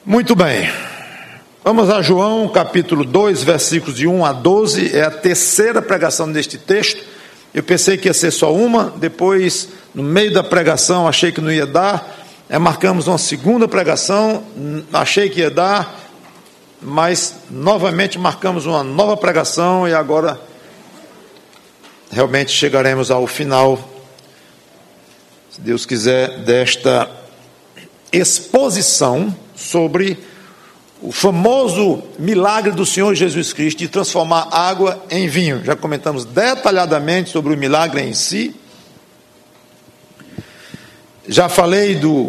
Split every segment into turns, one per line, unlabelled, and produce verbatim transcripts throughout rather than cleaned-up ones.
Muito bem, vamos a João capítulo dois, versículos de um a doze, é a terceira pregação deste texto. Eu pensei que ia ser só uma, depois no meio da pregação achei que não ia dar, é, marcamos uma segunda pregação, achei que ia dar, mas novamente marcamos uma nova pregação e agora realmente chegaremos ao final, se Deus quiser, desta exposição sobre o famoso milagre do Senhor Jesus Cristo de transformar água em vinho. Já comentamos detalhadamente sobre o milagre em si. Já falei do,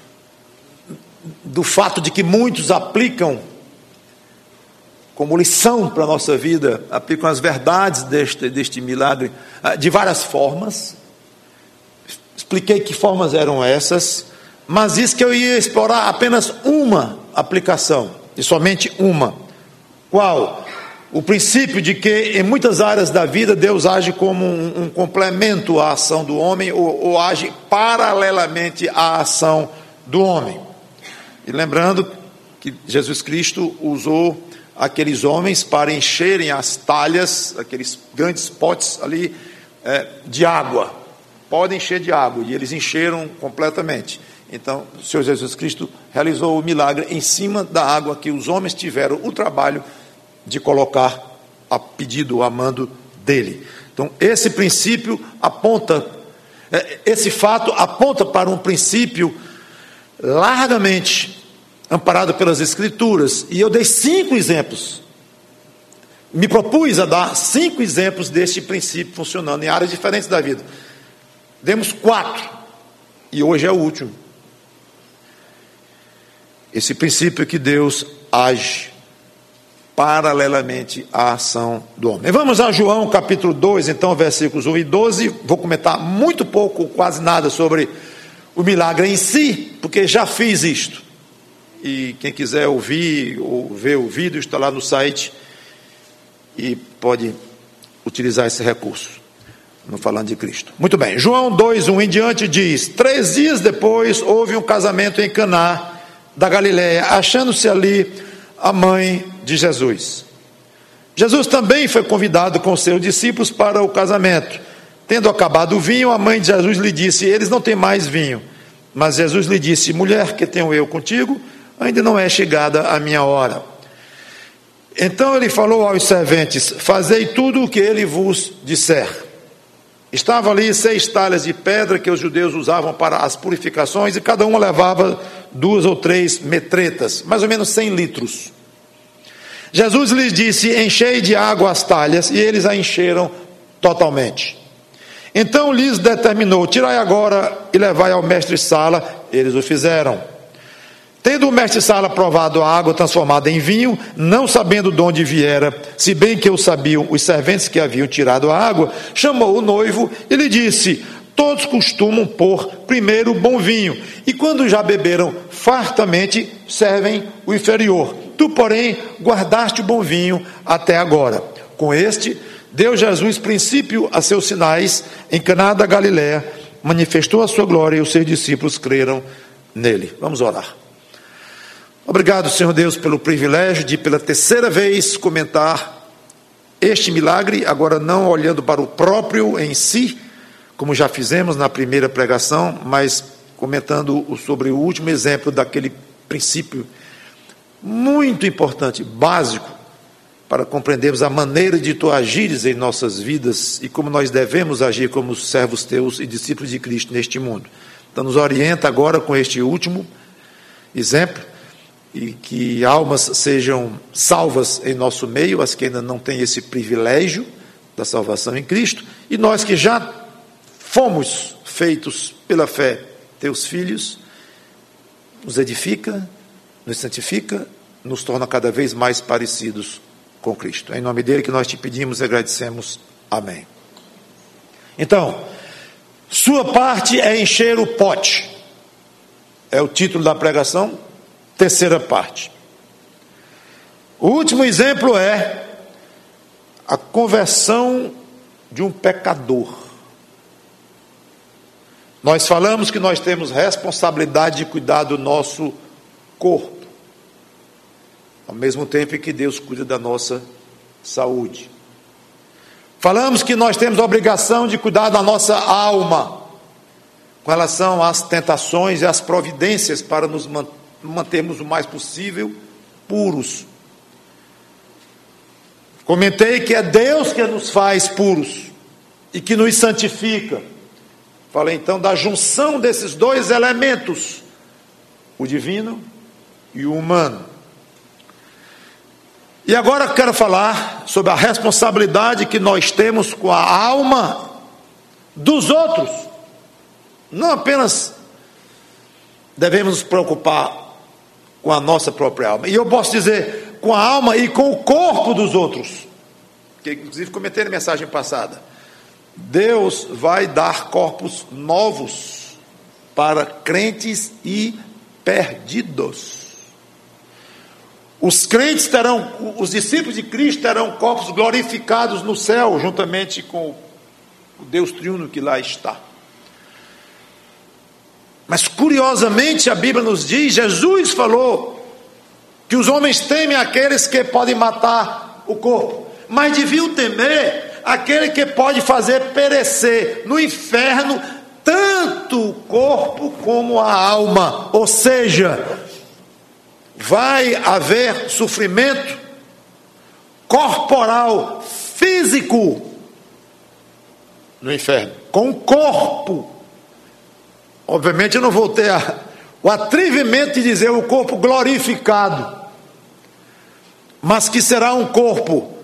do fato de que muitos aplicam como lição para a nossa vida, aplicam as verdades deste, deste milagre de várias formas. Expliquei que formas eram essas, mas disse que eu ia explorar apenas uma aplicação, e somente uma. Qual? O princípio de que em muitas áreas da vida Deus age como um, um complemento à ação do homem, ou, ou age paralelamente à ação do homem. E lembrando que Jesus Cristo usou aqueles homens para encherem as talhas, aqueles grandes potes ali é, de água, podem encher de água, e eles encheram completamente. Então o Senhor Jesus Cristo realizou o milagre em cima da água que os homens tiveram o trabalho de colocar a pedido, a mando dele. Então esse princípio aponta, esse fato aponta para um princípio largamente amparado pelas Escrituras, e eu dei cinco exemplos, me propus a dar cinco exemplos deste princípio funcionando em áreas diferentes da vida. Demos quatro, e hoje é o último. Esse princípio é que Deus age paralelamente à ação do homem. Vamos a João capítulo dois, então, versículos um e doze. Vou comentar muito pouco, quase nada, sobre o milagre em si, porque já fiz isto. E quem quiser ouvir ou ver o vídeo está lá no site e pode utilizar esse recurso, no falando de Cristo. Muito bem, João dois, um em diante diz: três dias depois houve um casamento em Caná da Galileia, achando-se ali a mãe de Jesus. Jesus também foi convidado com seus discípulos para o casamento. Tendo acabado o vinho, a mãe de Jesus lhe disse: eles não têm mais vinho. Mas Jesus lhe disse: mulher, que tenho eu contigo? Ainda não é chegada a minha hora. Então ele falou aos serventes: fazei tudo o que ele vos disser. Estavam ali seis talhas de pedra que os judeus usavam para as purificações, e cada uma levava duas ou três metretas, mais ou menos cem litros. Jesus lhes disse: enchei de água as talhas, e eles a encheram totalmente. Então lhes determinou: tirai agora e levai ao mestre-sala. Eles o fizeram. Tendo o mestre-sala provado a água transformada em vinho, não sabendo de onde viera, se bem que o sabiam os serventes que haviam tirado a água, chamou o noivo e lhe disse: todos costumam pôr primeiro bom vinho, e quando já beberam fartamente, servem o inferior. Tu, porém, guardaste o bom vinho até agora. Com este, deu Jesus princípio a seus sinais em Caná da Galileia, manifestou a sua glória, e os seus discípulos creram nele. Vamos orar. Obrigado, Senhor Deus, pelo privilégio de, pela terceira vez, comentar este milagre, agora não olhando para o próprio em si, como já fizemos na primeira pregação, mas comentando sobre o último exemplo daquele princípio muito importante, básico, para compreendermos a maneira de tu agires em nossas vidas e como nós devemos agir como servos teus e discípulos de Cristo neste mundo. Então nos orienta agora com este último exemplo, e que almas sejam salvas em nosso meio, as que ainda não têm esse privilégio da salvação em Cristo, e nós que já fomos feitos pela fé teus filhos, nos edifica, nos santifica, nos torna cada vez mais parecidos com Cristo. É em nome dele que nós te pedimos e agradecemos. Amém. Então, sua parte é encher o pote, é o título da pregação. Terceira parte. O último exemplo é a conversão de um pecador. Nós falamos que nós temos responsabilidade de cuidar do nosso corpo. ao mesmo tempo em que Deus cuida da nossa saúde. Falamos que nós temos a obrigação de cuidar da nossa alma, com relação às tentações e às providências para nos mantermos o mais possível puros. Comentei que é Deus que nos faz puros e que nos santifica. Falei então da junção desses dois elementos, o divino e o humano. E agora eu quero falar sobre a responsabilidade que nós temos com a alma dos outros. Não apenas devemos nos preocupar com a nossa própria alma. E eu posso dizer, com a alma e com o corpo dos outros. Que inclusive comentei na mensagem passada. Deus vai dar corpos novos para crentes e perdidos. Os crentes terão, os discípulos de Cristo terão corpos glorificados no céu, juntamente com o Deus triuno que lá está. Mas curiosamente a Bíblia nos diz, Jesus falou que os homens temem aqueles que podem matar o corpo, mas deviam temer aquele que pode fazer perecer no inferno tanto o corpo como a alma. Ou seja, vai haver sofrimento corporal, físico no inferno, com o corpo. Obviamente eu não vou ter a, o atrevimento de dizer o corpo glorificado, mas que será um corpo,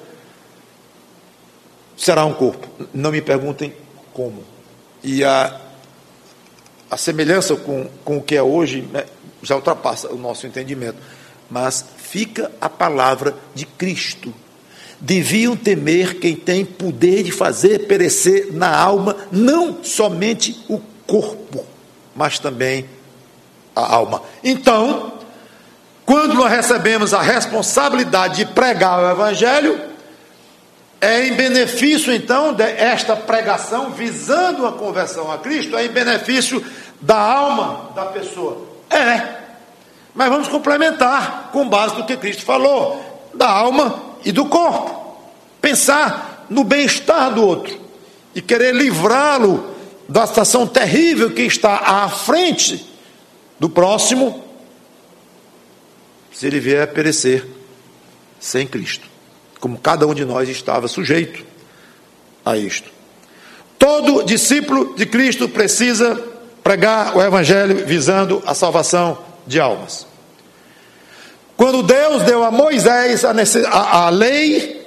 será um corpo, não me perguntem como. E a, a semelhança com, com o que é hoje, né, já ultrapassa o nosso entendimento, mas fica a palavra de Cristo. Deviam temer quem tem poder de fazer perecer na alma, não somente o corpo, mas também a alma. Então, quando nós recebemos a responsabilidade de pregar o Evangelho, é em benefício então desta pregação, visando a conversão a Cristo, é em benefício da alma da pessoa. É, mas vamos complementar com base no que Cristo falou, da alma e do corpo. Pensar no bem-estar do outro e querer livrá-lo da situação terrível que está à frente do próximo, se ele vier a perecer sem Cristo, como cada um de nós estava sujeito a isto. Todo discípulo de Cristo precisa pregar o Evangelho visando a salvação de almas. Quando Deus deu a Moisés a, a, a lei,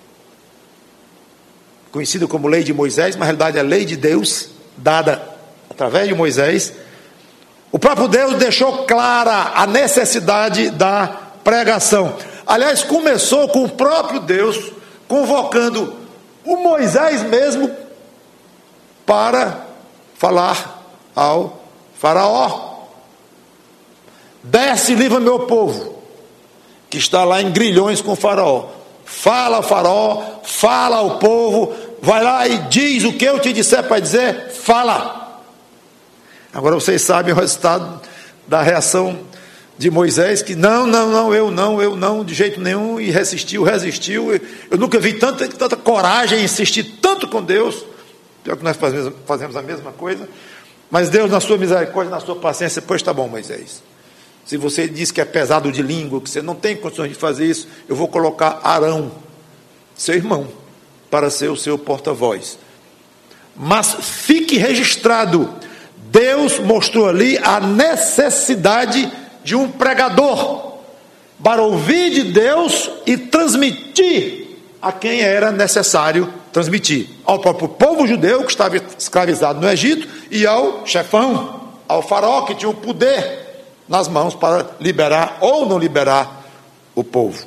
conhecida como lei de Moisés, mas na realidade é a lei de Deus, dada através de Moisés, o próprio Deus deixou clara a necessidade da pregação. Aliás, começou com o próprio Deus convocando o Moisés mesmo para falar ao faraó: desce e livra meu povo, que está lá em grilhões com o faraó. Fala ao faraó, fala ao povo, vai lá e diz o que eu te disser para dizer, fala. Agora vocês sabem o resultado da reação de Moisés, que não, não, não, eu não, eu não, de jeito nenhum, e resistiu, resistiu. Eu nunca vi tanta, tanta coragem em insistir tanto com Deus. Pior que nós fazemos, fazemos a mesma coisa. Mas Deus, na sua misericórdia, na sua paciência, pois está bom, Moisés. Se você diz que é pesado de língua, que você não tem condições de fazer isso, eu vou colocar Arão, seu irmão, para ser o seu porta-voz. Mas fique registrado, Deus mostrou ali a necessidade de um pregador, para ouvir de Deus e transmitir a quem era necessário transmitir, ao próprio povo judeu que estava escravizado no Egito, e ao chefão, ao faraó, que tinha o poder nas mãos para liberar ou não liberar o povo.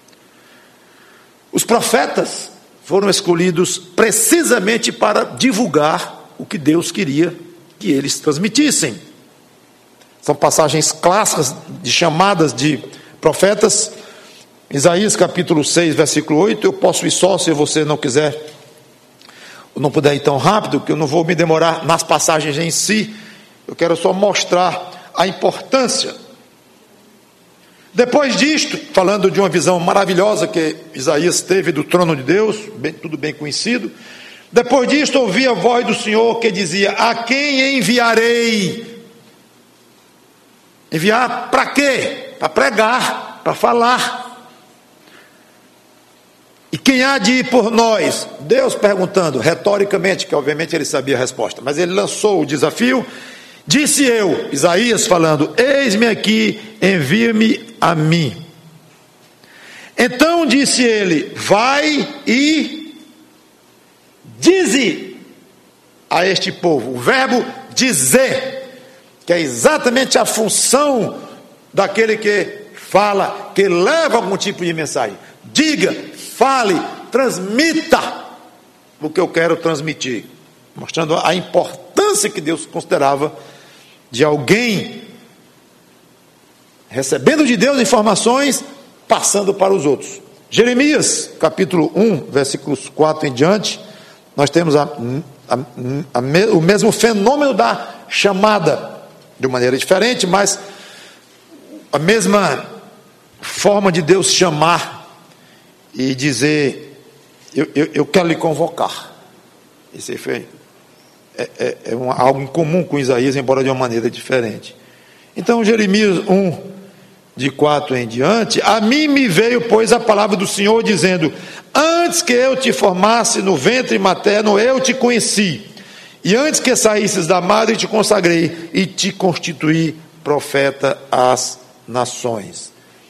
Os profetas foram escolhidos precisamente para divulgar o que Deus queria que eles transmitissem. São passagens clássicas de chamadas de profetas. Isaías capítulo seis, versículo oito. Eu posso ir só se você não quiser, ou não puder ir tão rápido, que eu não vou me demorar nas passagens em si. Eu quero só mostrar a importância Depois disto, falando de uma visão maravilhosa que Isaías teve do trono de Deus, bem, tudo bem conhecido. Depois disto, ouvi a voz do Senhor que dizia: a quem enviarei? Enviar para quê? Para pregar, para falar. E quem há de ir por nós? Deus perguntando, retoricamente, que obviamente ele sabia a resposta, mas ele lançou o desafio. Disse eu, Isaías falando: eis-me aqui, envia-me a mim. Então disse ele: vai e dize a este povo. O verbo dizer, que é exatamente a função daquele que fala, que leva algum tipo de mensagem. Diga, fale, transmita o que eu quero transmitir, mostrando a importância que Deus considerava de alguém recebendo de Deus informações, passando para os outros. Jeremias, capítulo um, versículos quatro em diante, nós temos a, a, a, o mesmo fenômeno da chamada, de maneira diferente, mas a mesma forma de Deus chamar e dizer: eu, eu, eu quero lhe convocar. Isso aí foi é, é, é um, algo em comum com Isaías, embora de uma maneira diferente. Então, Jeremias um, de quatro em diante: a mim me veio, pois, a palavra do Senhor, dizendo: antes que eu te formasse no ventre materno, eu te conheci, e antes que saísses da madre, te consagrei e te constituí profeta às nações.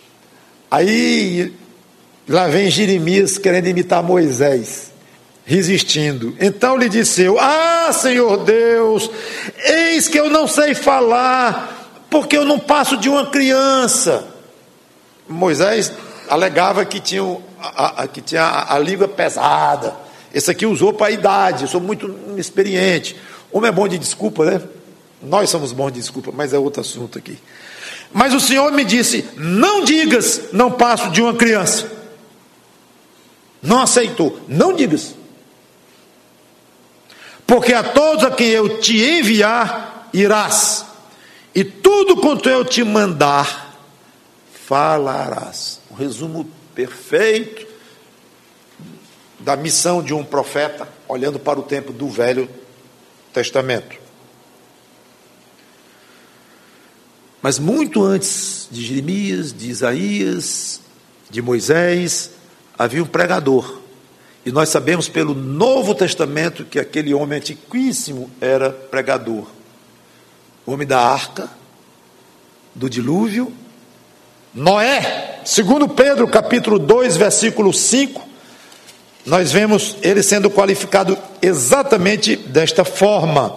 Aí lá vem Jeremias querendo imitar Moisés, resistindo. Então lhe disse eu: ah, Senhor Deus, eis que eu não sei falar, porque eu não passo de uma criança. Moisés alegava que tinha a, a, que tinha a, a língua pesada. Esse aqui usou para a idade: eu sou muito inexperiente. Homem é bom de desculpa, né? Nós somos bons de desculpa, mas é outro assunto aqui. Mas o Senhor me disse: não digas, não passo de uma criança. Não aceitou, não digas, porque a todos a quem eu te enviar irás, e tudo quanto eu te mandar falarás. Um resumo perfeito da missão de um profeta, olhando para o tempo do Velho Testamento. Mas muito antes de Jeremias, de Isaías, de Moisés, havia um pregador. E nós sabemos pelo Novo Testamento que aquele homem antiquíssimo era pregador. O homem da arca, do dilúvio, Noé. Segundo Pedro, capítulo dois, versículo cinco, nós vemos ele sendo qualificado exatamente desta forma: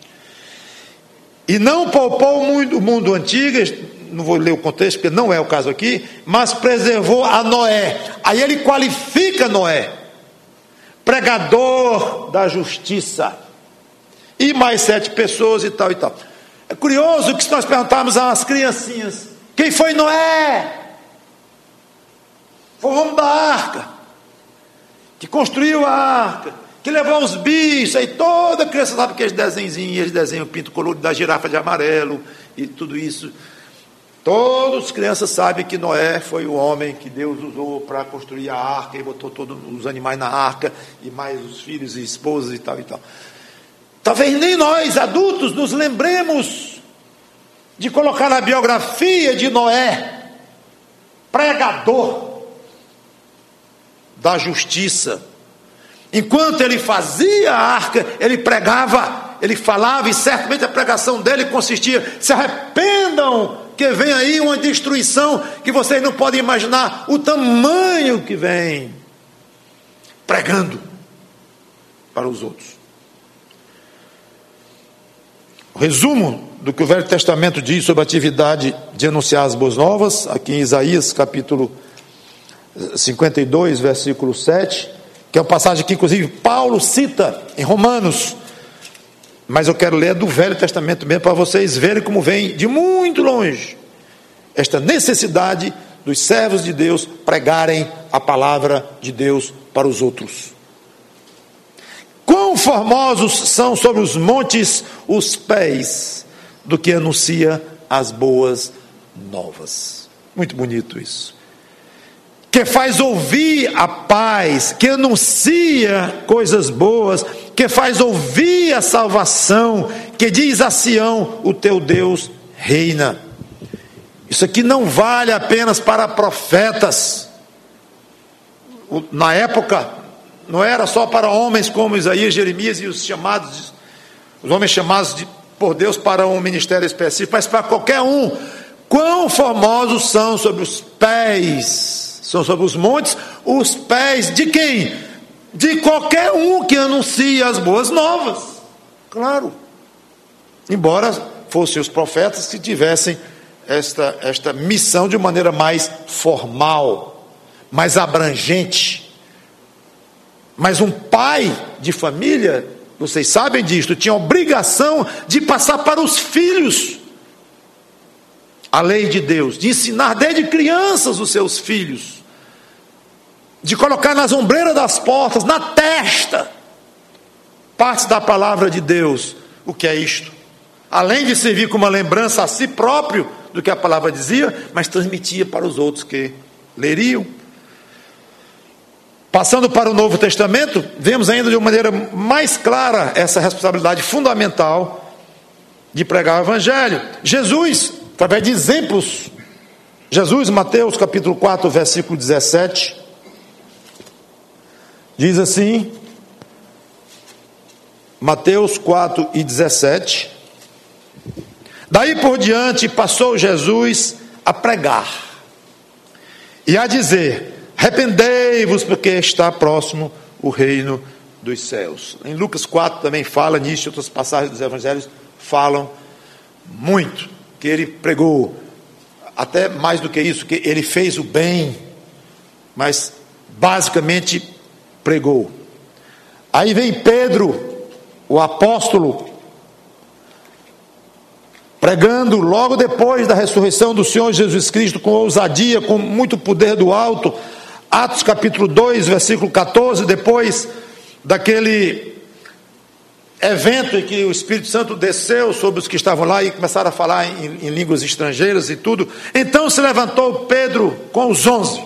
e não poupou o mundo, o mundo antigo, não vou ler o contexto porque não é o caso aqui, mas preservou a Noé. Aí ele qualifica Noé, pregador da justiça, e mais sete pessoas e tal e tal. É curioso que se nós perguntarmos às criancinhas: quem foi Noé? Foi o homem da arca, que construiu a arca, que levou os bichos. Aí toda criança sabe aqueles desenhos, eles desenham o pinto colorido da girafa de amarelo e tudo isso. Todas as crianças sabem que Noé foi o homem que Deus usou para construir a arca, e botou todos os animais na arca, e mais os filhos e esposas e tal e tal. Talvez nem nós, adultos, nos lembremos de colocar na biografia de Noé: pregador da justiça. Enquanto ele fazia a arca, ele pregava, ele falava, e certamente a pregação dele consistia: se arrependam, que vem aí uma destruição que vocês não podem imaginar o tamanho que vem. Pregando para os outros. O resumo do que o Velho Testamento diz sobre a atividade de anunciar as boas novas, aqui em Isaías capítulo cinquenta e dois, versículo sete, que é uma passagem que inclusive Paulo cita em Romanos, mas eu quero ler do Velho Testamento mesmo, para vocês verem como vem de muito longe esta necessidade dos servos de Deus pregarem a palavra de Deus para os outros. Quão formosos são sobre os montes os pés do que anuncia as boas novas. Muito bonito isso. Que faz ouvir a paz, que anuncia coisas boas, que faz ouvir a salvação, que diz a Sião: o teu Deus reina. Isso aqui não vale apenas para profetas. Na época, não era só para homens como Isaías, Jeremias e os chamados, os homens chamados de, por Deus para um ministério específico, mas para qualquer um. Quão formosos são sobre os pés, são sobre os montes, os pés de quem? De qualquer um que anuncia as boas novas. Claro. Embora fossem os profetas que tivessem esta, esta missão de maneira mais formal, mais abrangente. Mas um pai de família, vocês sabem disto, tinha a obrigação de passar para os filhos a lei de Deus, de ensinar desde crianças os seus filhos, de colocar nas ombreiras das portas, na testa, partes da palavra de Deus. O que é isto? Além de servir como uma lembrança a si próprio do que a palavra dizia, mas transmitia para os outros que leriam. Passando para o Novo Testamento, vemos ainda de uma maneira mais clara essa responsabilidade fundamental de pregar o Evangelho. Jesus, através de exemplos, Jesus, Mateus capítulo quatro, versículo dezessete, diz assim, Mateus quatro e dezessete: daí por diante passou Jesus a pregar e a dizer: arrependei-vos, porque está próximo o reino dos céus. Em Lucas quatro também fala nisso, outras passagens dos evangelhos falam muito, que ele pregou, até mais do que isso, que ele fez o bem, mas basicamente pregou. Aí vem Pedro, o apóstolo, pregando logo depois da ressurreição do Senhor Jesus Cristo, com ousadia, com muito poder do alto. Atos capítulo dois, versículo catorze, depois daquele evento em que o Espírito Santo desceu sobre os que estavam lá e começaram a falar em, em línguas estrangeiras e tudo. Então se levantou Pedro com os onze,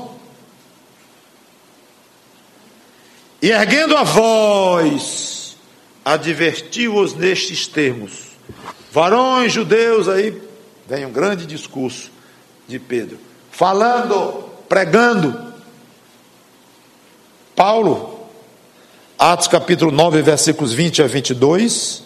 e erguendo a voz, advertiu-os nestes termos: varões judeus. Aí vem um grande discurso de Pedro, falando, pregando. Paulo, Atos capítulo nove, versículos vinte a vinte e dois,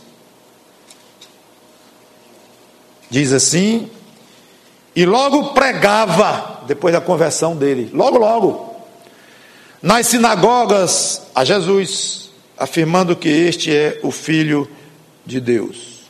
diz assim: e logo pregava, depois da conversão dele, logo logo, nas sinagogas a Jesus, afirmando que este é o Filho de Deus.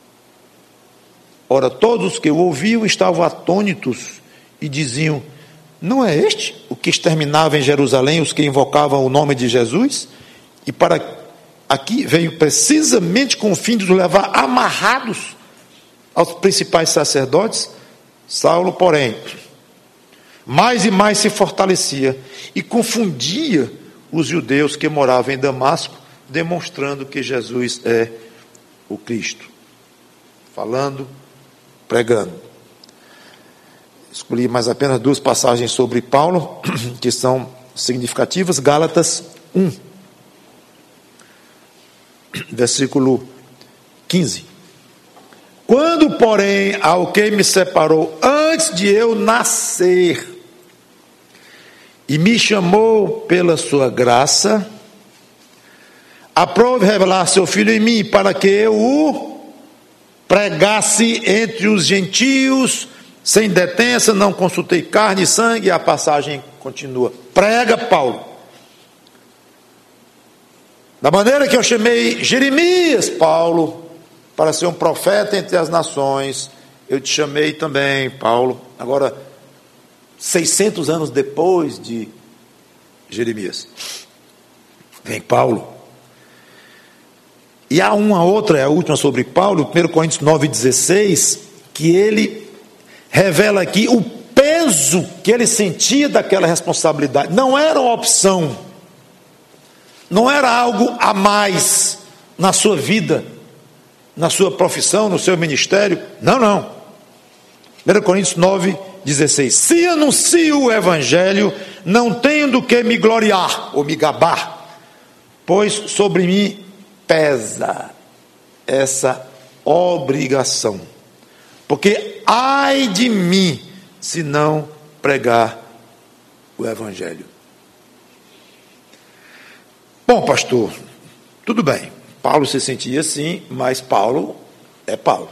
Ora, todos os que o ouviam estavam atônitos e diziam: não é este o que exterminava em Jerusalém os que invocavam o nome de Jesus? E para aqui veio precisamente com o fim de os levar amarrados aos principais sacerdotes. Saulo, porém, mais e mais se fortalecia e confundia os judeus que moravam em Damasco, demonstrando que Jesus é o Cristo. Falando, pregando. Escolhi mais apenas duas passagens sobre Paulo, que são significativas. Gálatas um, versículo quinze. Quando, porém, ao que me separou antes de eu nascer, e me chamou pela sua graça, aprove revelar seu Filho em mim, para que eu o pregasse entre os gentios, sem detença, não consultei carne e sangue. E a passagem continua. Prega Paulo. Da maneira que eu chamei Jeremias, Paulo, para ser um profeta entre as nações, eu te chamei também, Paulo. Agora, seiscentos anos depois de Jeremias, vem Paulo. E há uma outra, é a última sobre Paulo, primeira Coríntios nove, dezesseis, que ele revela aqui o peso que ele sentia daquela responsabilidade. Não era uma opção, não era algo a mais na sua vida, na sua profissão, no seu ministério. Não, não. primeira Coríntios nove, dezesseis. Se anuncio o evangelho, não tenho do que me gloriar ou me gabar, pois sobre mim pesa essa obrigação. Porque ai de mim se não pregar o evangelho. Bom, pastor, tudo bem. Paulo se sentia assim, mas Paulo é Paulo.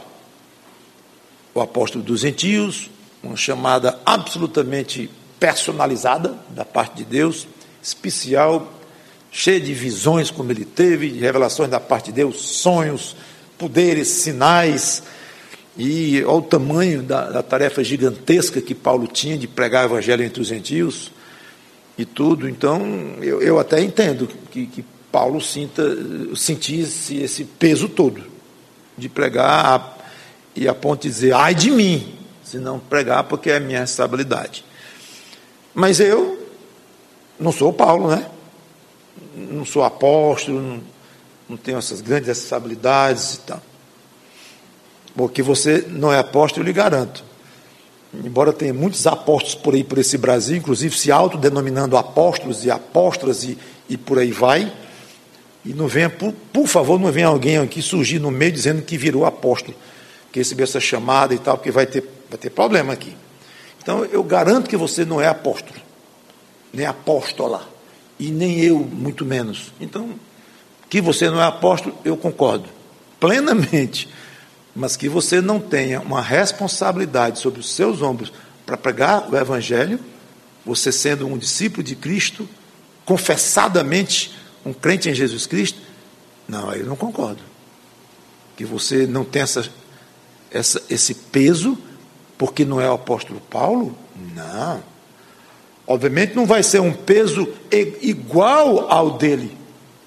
O apóstolo dos gentios, uma chamada absolutamente personalizada da parte de Deus, especial, cheia de visões como ele teve, de revelações da parte de Deus, sonhos, poderes, sinais, e olha o tamanho da, da tarefa gigantesca que Paulo tinha de pregar o evangelho entre os gentios e tudo. Então eu, eu até entendo que, que Paulo sinta, sentisse esse peso todo de pregar, e a ponto de dizer, ai de mim, se não pregar, porque é a minha responsabilidade. Mas eu não sou Paulo, né? Não sou apóstolo, não, não tenho essas grandes responsabilidades e tal. Porque você não é apóstolo, eu lhe garanto. Embora tenha muitos apóstolos por aí, por esse Brasil, inclusive se autodenominando apóstolos e apóstolas e, e por aí vai, e não venha, por, por favor, não venha alguém aqui surgir no meio dizendo que virou apóstolo, que recebeu essa chamada e tal, porque vai ter, vai ter problema aqui. Então, eu garanto que você não é apóstolo, nem apóstola, e nem eu, muito menos. Então, que você não é apóstolo, eu concordo, plenamente, mas que você não tenha uma responsabilidade sobre os seus ombros para pregar o evangelho, você sendo um discípulo de Cristo, confessadamente um crente em Jesus Cristo, não, aí eu não concordo. Que você não tem essa, essa, esse peso, porque não é o apóstolo Paulo? Não. Obviamente não vai ser um peso igual ao dele.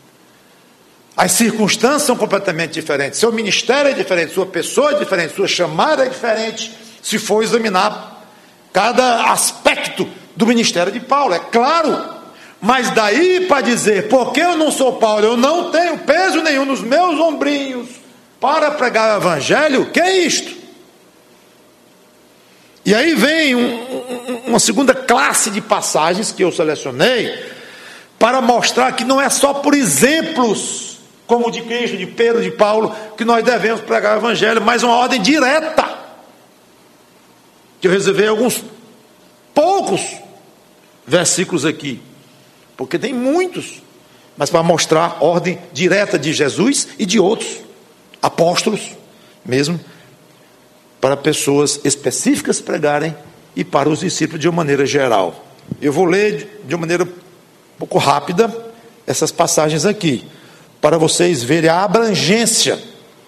As circunstâncias são completamente diferentes, seu ministério é diferente, sua pessoa é diferente, sua chamada é diferente, se for examinar cada aspecto do ministério de Paulo, é claro. Mas daí para dizer, porque eu não sou Paulo, eu não tenho peso nenhum nos meus ombrinhos para pregar o evangelho, que é isto? E aí vem um, um, uma segunda classe de passagens que eu selecionei para mostrar que não é só por exemplos, como de Cristo, de Pedro, de Paulo, que nós devemos pregar o evangelho, mas uma ordem direta, que eu reservei alguns poucos versículos aqui, porque tem muitos, mas para mostrar a ordem direta de Jesus e de outros apóstolos, mesmo, para pessoas específicas pregarem e para os discípulos de uma maneira geral. Eu vou ler de uma maneira um pouco rápida essas passagens aqui, para vocês verem a abrangência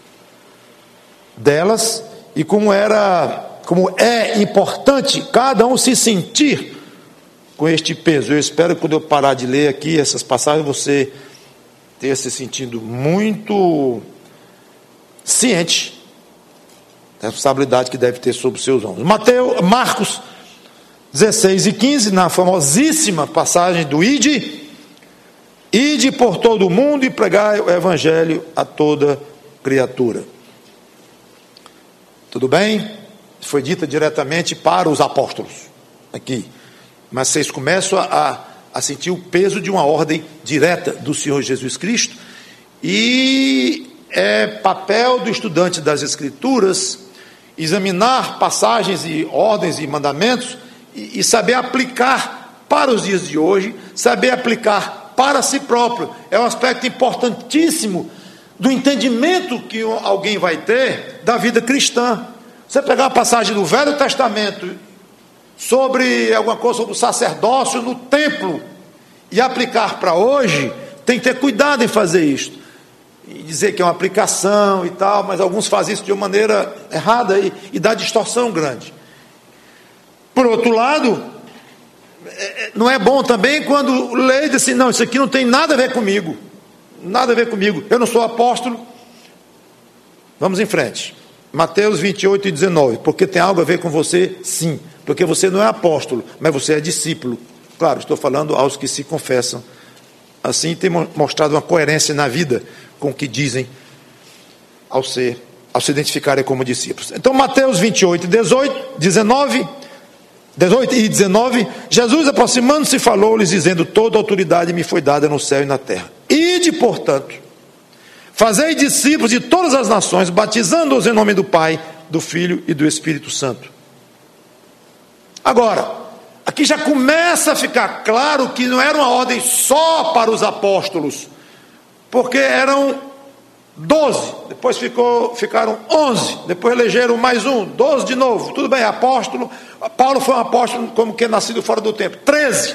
delas e como era, como é importante cada um se sentir com este peso. Eu espero que quando eu parar de ler aqui essas passagens, você tenha se sentido muito ciente da responsabilidade que deve ter sobre os seus ombros. Mateus, Marcos dezesseis e quinze, na famosíssima passagem do Ide, Ide por todo o mundo e pregai o evangelho a toda criatura. Tudo bem? Foi dita diretamente para os apóstolos aqui. Mas vocês começam a, a sentir o peso de uma ordem direta do Senhor Jesus Cristo, e é papel do estudante das Escrituras examinar passagens e ordens e mandamentos e, e saber aplicar para os dias de hoje, saber aplicar para si próprio. É um aspecto importantíssimo do entendimento que alguém vai ter da vida cristã. Você pegar uma passagem do Velho Testamento sobre alguma coisa sobre o sacerdócio no templo e aplicar para hoje, tem que ter cuidado em fazer isso e dizer que é uma aplicação e tal, mas alguns fazem isso de uma maneira errada e, e dá distorção grande. Por outro lado, não é bom também quando lê e diz assim, não, isso aqui não tem nada a ver comigo, nada a ver comigo, eu não sou apóstolo. Vamos em frente. Mateus vinte e oito e dezenove, porque tem algo a ver com você? Sim, porque você não é apóstolo, mas você é discípulo. Claro, estou falando aos que se confessam. Assim tem mostrado uma coerência na vida com o que dizem ao, ser, ao se identificarem como discípulos. Então Mateus vinte e oito e dezenove, dezoito e dezenove, Jesus aproximando-se falou-lhes dizendo: toda autoridade me foi dada no céu e na terra. Ide, portanto, fazei discípulos de todas as nações, batizando-os em nome do Pai, do Filho e do Espírito Santo. Agora, aqui já começa a ficar claro que não era uma ordem só para os apóstolos, porque eram doze, depois ficou, ficaram onze, depois elegeram mais um, doze de novo, tudo bem, apóstolo. Paulo foi um apóstolo como que é nascido fora do tempo, treze.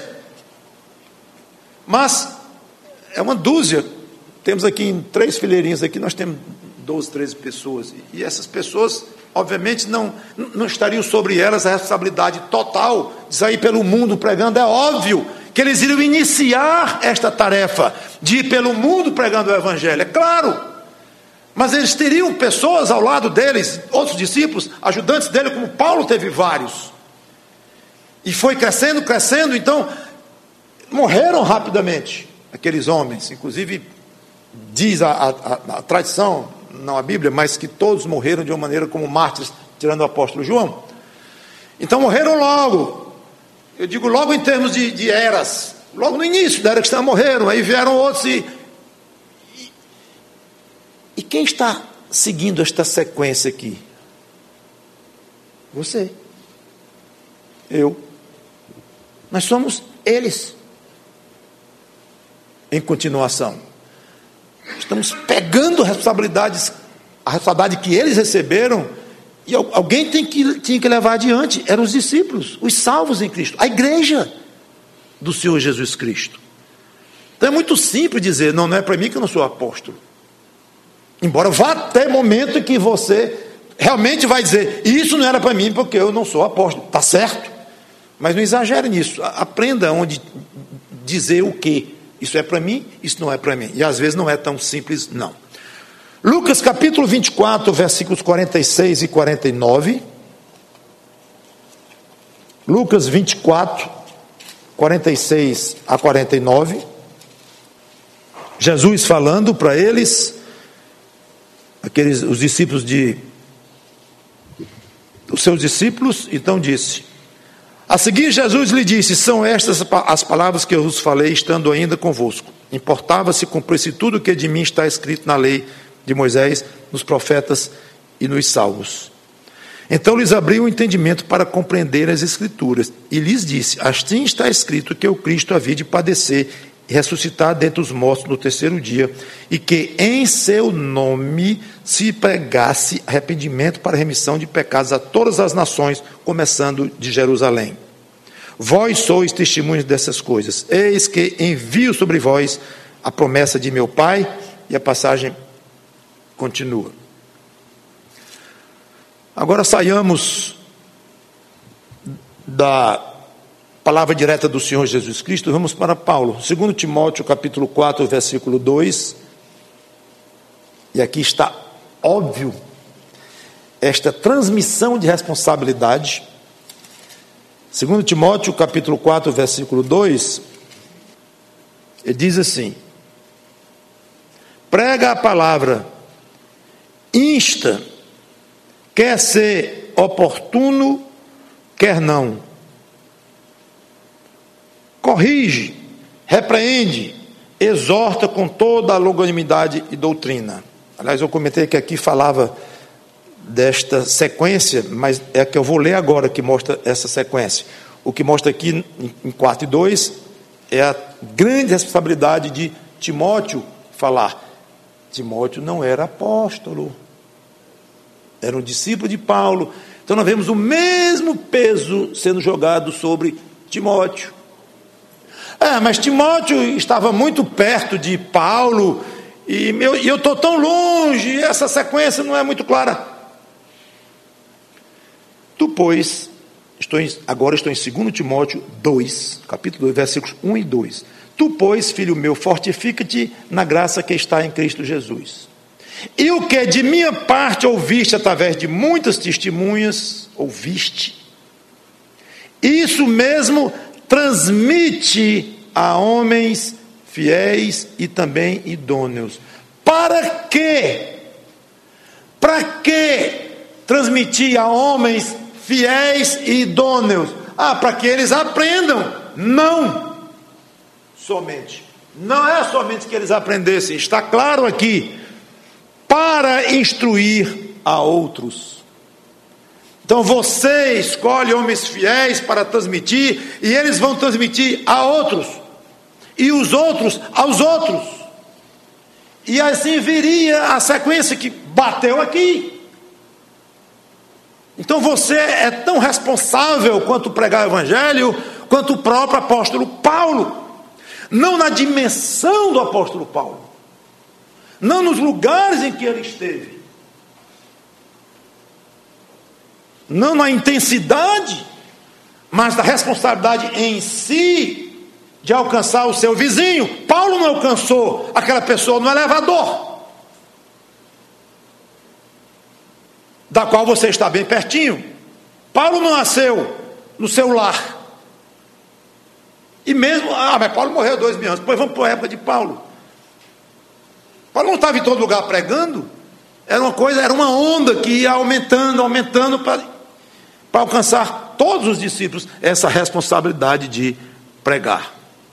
Mas é uma dúzia. Temos aqui em três fileirinhas aqui, nós temos doze, treze pessoas, e essas pessoas obviamente não, não estariam sobre elas a responsabilidade total de sair pelo mundo pregando. É óbvio que eles iriam iniciar esta tarefa de ir pelo mundo pregando o evangelho, é claro. Mas eles teriam pessoas ao lado deles, outros discípulos, ajudantes dele, como Paulo teve vários. E foi crescendo, crescendo, então morreram rapidamente aqueles homens. Inclusive diz a, a, a, a tradição, não a Bíblia, mas que todos morreram de uma maneira como mártires, tirando o apóstolo João. Então morreram logo. Eu digo logo em termos de, de eras. Logo no início da era cristã morreram. Aí vieram outros e... E, e quem está seguindo esta sequência aqui? Você. Eu. Nós somos eles. Em continuação. Estamos pegando responsabilidades, a responsabilidade que eles receberam, e alguém tem que, tinha que levar adiante. Eram os discípulos, os salvos em Cristo, a igreja do Senhor Jesus Cristo. Então é muito simples dizer: não, não é para mim que eu não sou apóstolo. Embora vá até momento em que você realmente vai dizer: isso não era para mim porque eu não sou apóstolo. Está certo, mas não exagere nisso. Aprenda onde dizer o que. Isso é para mim, isso não é para mim. E às vezes não é tão simples, não. Lucas capítulo vinte e quatro, versículos quarenta e seis e quarenta e nove. Lucas vinte e quatro, quarenta e seis a quarenta e nove. Jesus falando para eles, aqueles, os discípulos de... os seus discípulos, então disse... A seguir Jesus lhe disse: são estas as palavras que eu vos falei, estando ainda convosco. Importava se cumprisse tudo o que de mim está escrito na lei de Moisés, nos profetas e nos salmos. Então lhes abriu o entendimento para compreender as escrituras, e lhes disse: assim está escrito que o Cristo havia de padecer e ressuscitar dentre os mortos no terceiro dia, e que em seu nome se pregasse arrependimento para remissão de pecados a todas as nações, começando de Jerusalém. Vós sois testemunhas dessas coisas. Eis que envio sobre vós a promessa de meu Pai. E a passagem continua. Agora saiamos da palavra direta do Senhor Jesus Cristo, vamos para Paulo. Segundo Timóteo capítulo quatro, versículo dois. E aqui está óbvio esta transmissão de responsabilidade. Segundo Timóteo capítulo quatro, versículo dois, ele diz assim: prega a palavra, insta, quer ser oportuno, quer não. Corrige, repreende, exorta com toda a longanimidade e doutrina. Aliás, eu comentei que aqui falava desta sequência, mas é a que eu vou ler agora que mostra essa sequência. O que mostra aqui em quatro e dois é a grande responsabilidade de Timóteo falar. Timóteo não era apóstolo, era um discípulo de Paulo. Então nós vemos o mesmo peso sendo jogado sobre Timóteo. É, mas Timóteo estava muito perto de Paulo, e eu estou tão longe, e essa sequência não é muito clara. Tu, pois, estou em, agora estou em segundo Timóteo dois, capítulo dois, versículos um e dois. Tu, pois, filho meu, fortifica-te na graça que está em Cristo Jesus. E o que de minha parte ouviste através de muitas testemunhas, ouviste, isso mesmo transmite a homens fiéis e também idôneos. Para quê? Para que transmitir a homens fiéis e idôneos? Ah, para que eles aprendam. Não somente. Não é somente que eles aprendessem. Está claro aqui. Para instruir a outros. Então você escolhe homens fiéis para transmitir, e eles vão transmitir a outros, e os outros aos outros, e assim viria a sequência que bateu aqui. Então você é tão responsável quanto pregar o evangelho, quanto o próprio apóstolo Paulo, não na dimensão do apóstolo Paulo, não nos lugares em que ele esteve, não na intensidade, mas da responsabilidade em si de alcançar o seu vizinho. Paulo não alcançou aquela pessoa no elevador, da qual você está bem pertinho. Paulo não nasceu no seu lar, e mesmo, ah, mas Paulo morreu dois mil anos, depois vamos para a época de Paulo. Paulo não estava em todo lugar pregando, era uma coisa, era uma onda que ia aumentando, aumentando, para, para alcançar todos os discípulos essa responsabilidade de pregar.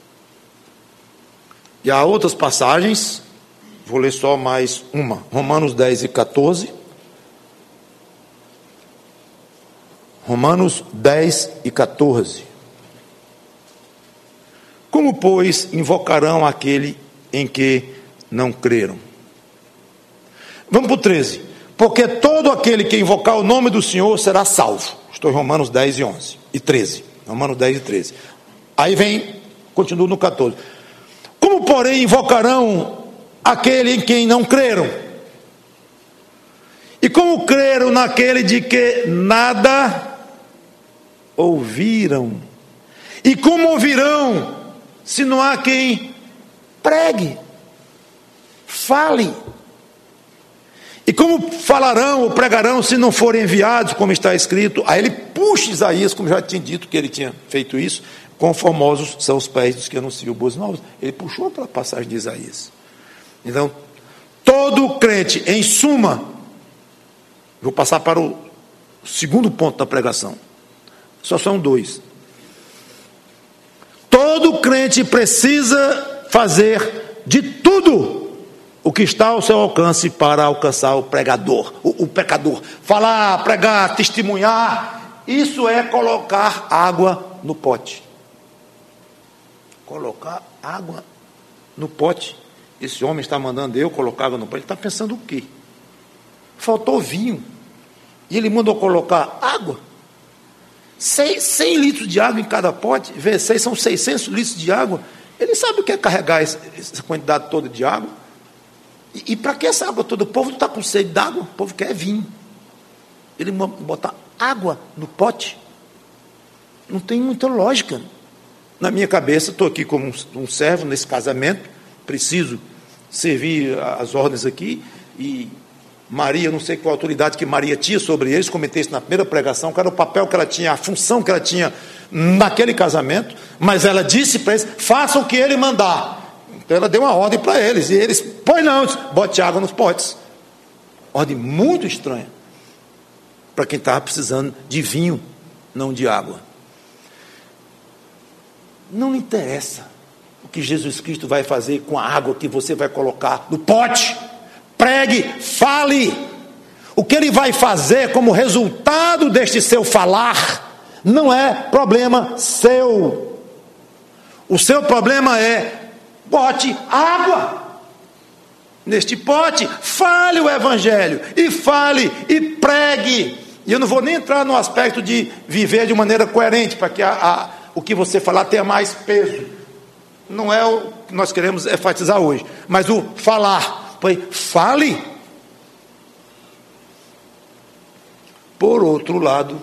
E há outras passagens, vou ler só mais uma, Romanos dez e quatorze. Romanos dez e quatorze. Como, pois, invocarão aquele em que não creram? Vamos para o treze. Porque todo aquele que invocar o nome do Senhor será salvo. Estou em Romanos dez e onze e treze. Romanos dez e treze. Aí vem, continua no quatorze. Como, porém, invocarão aquele em quem não creram? E como creram naquele de que nada ouviram? E como ouvirão se não há quem pregue, fale? E como falarão ou pregarão se não forem enviados, como está escrito? Aí ele puxa Isaías, como já tinha dito que ele tinha feito isso, quão formosos são os pés dos que anunciam boas novas. Ele puxou aquela passagem de Isaías. Então, todo crente, em suma, vou passar para o segundo ponto da pregação, só são dois. Todo crente precisa fazer de tudo o que está ao seu alcance para alcançar o pregador, o, o pecador. Falar, pregar, testemunhar, isso é colocar água no pote. Colocar água no pote. Esse homem está mandando eu colocar água no pote. Ele está pensando o quê? Faltou vinho. E ele mandou colocar água. cem litros de água em cada pote. Vezes seis são seiscentos litros de água. Ele sabe o que é carregar essa quantidade toda de água. E, e para que essa água toda? O povo não está com sede d'água, o povo quer vinho. Ele botar água no pote, não tem muita lógica. Na minha cabeça, estou aqui como um, um servo nesse casamento, preciso servir as ordens aqui, e Maria, não sei qual autoridade que Maria tinha sobre eles, comentei isso na primeira pregação, qual era o papel que ela tinha, a função que ela tinha naquele casamento, mas ela disse para eles, façam o que ele mandar. Então ela deu uma ordem para eles, e eles, pois não, bote água nos potes. Ordem muito estranha, para quem estava precisando de vinho, não de água. Não me interessa o que Jesus Cristo vai fazer com a água que você vai colocar no pote. Pregue, fale. O que ele vai fazer como resultado deste seu falar não é problema seu. O seu problema é: bote água neste pote, fale o evangelho, e fale e pregue. E eu não vou nem entrar no aspecto de viver de maneira coerente, para que a, a, o que você falar tenha mais peso. Não é o que nós queremos enfatizar hoje, mas o falar. Pois fale. Por outro lado,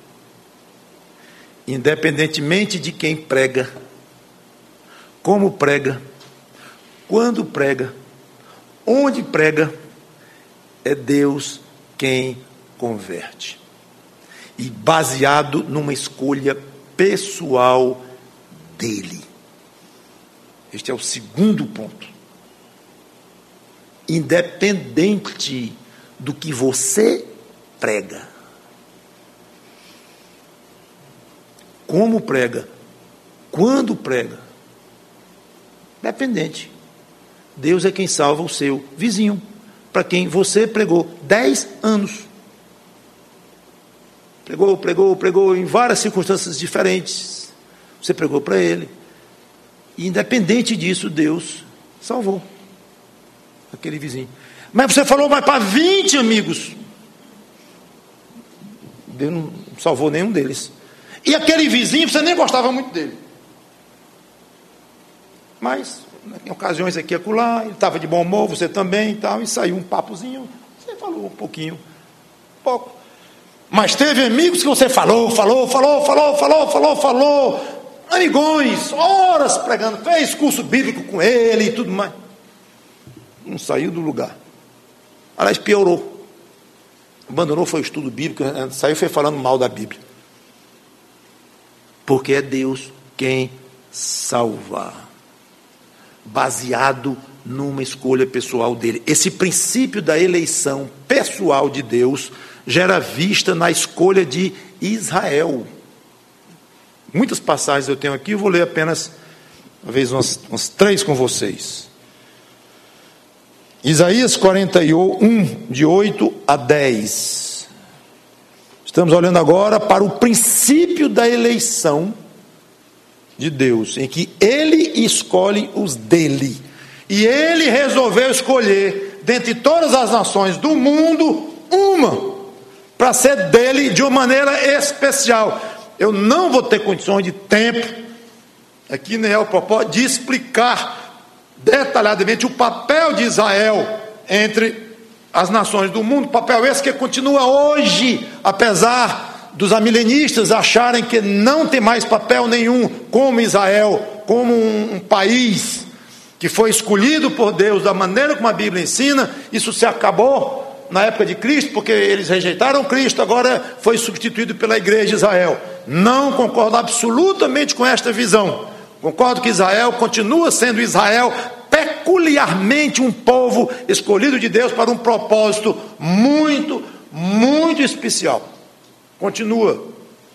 independentemente de quem prega, como prega, quando prega, onde prega, é Deus quem converte. E baseado numa escolha pessoal dele. Este é o segundo ponto. Independente do que você prega, como prega, quando prega. Dependente. Deus é quem salva o seu vizinho, para quem você pregou dez anos. Pregou, pregou, pregou em várias circunstâncias diferentes. Você pregou para ele. E independente disso, Deus salvou aquele vizinho. Mas você falou, mas para vinte amigos. Deus não salvou nenhum deles. E aquele vizinho, você nem gostava muito dele. Mas, em ocasiões aqui e acolá, ele estava de bom humor, você também e tal, e saiu um papozinho. Você falou um pouquinho, pouco. Mas teve amigos que você falou, falou, falou, falou, falou, falou, falou. Amigões, horas pregando, fez curso bíblico com ele e tudo mais. Não saiu do lugar. Aliás, piorou. Abandonou foi o estudo bíblico, saiu foi falando mal da Bíblia. Porque é Deus quem salva. Baseado numa escolha pessoal dele. Esse princípio da eleição pessoal de Deus gera vista na escolha de Israel. Muitas passagens eu tenho aqui, eu vou ler apenas, talvez umas, umas três com vocês. Isaías quarenta e um, de oito a dez. Estamos olhando agora para o princípio da eleição de Deus, em que Ele escolhe os dele. E Ele resolveu escolher, dentre todas as nações do mundo, uma, para ser dele de uma maneira especial. Eu não vou ter condições de tempo, aqui nem é o propósito, de explicar detalhadamente o papel de Israel entre as nações do mundo, papel esse que continua hoje, apesar dos amilenistas acharem que não tem mais papel nenhum como Israel, como um, um país que foi escolhido por Deus da maneira como a Bíblia ensina. Isso se acabou na época de Cristo, porque eles rejeitaram Cristo, agora foi substituído pela igreja de Israel. Não concordo absolutamente com esta visão. Concordo que Israel continua sendo Israel, peculiarmente um povo escolhido de Deus para um propósito muito, muito especial. Continua.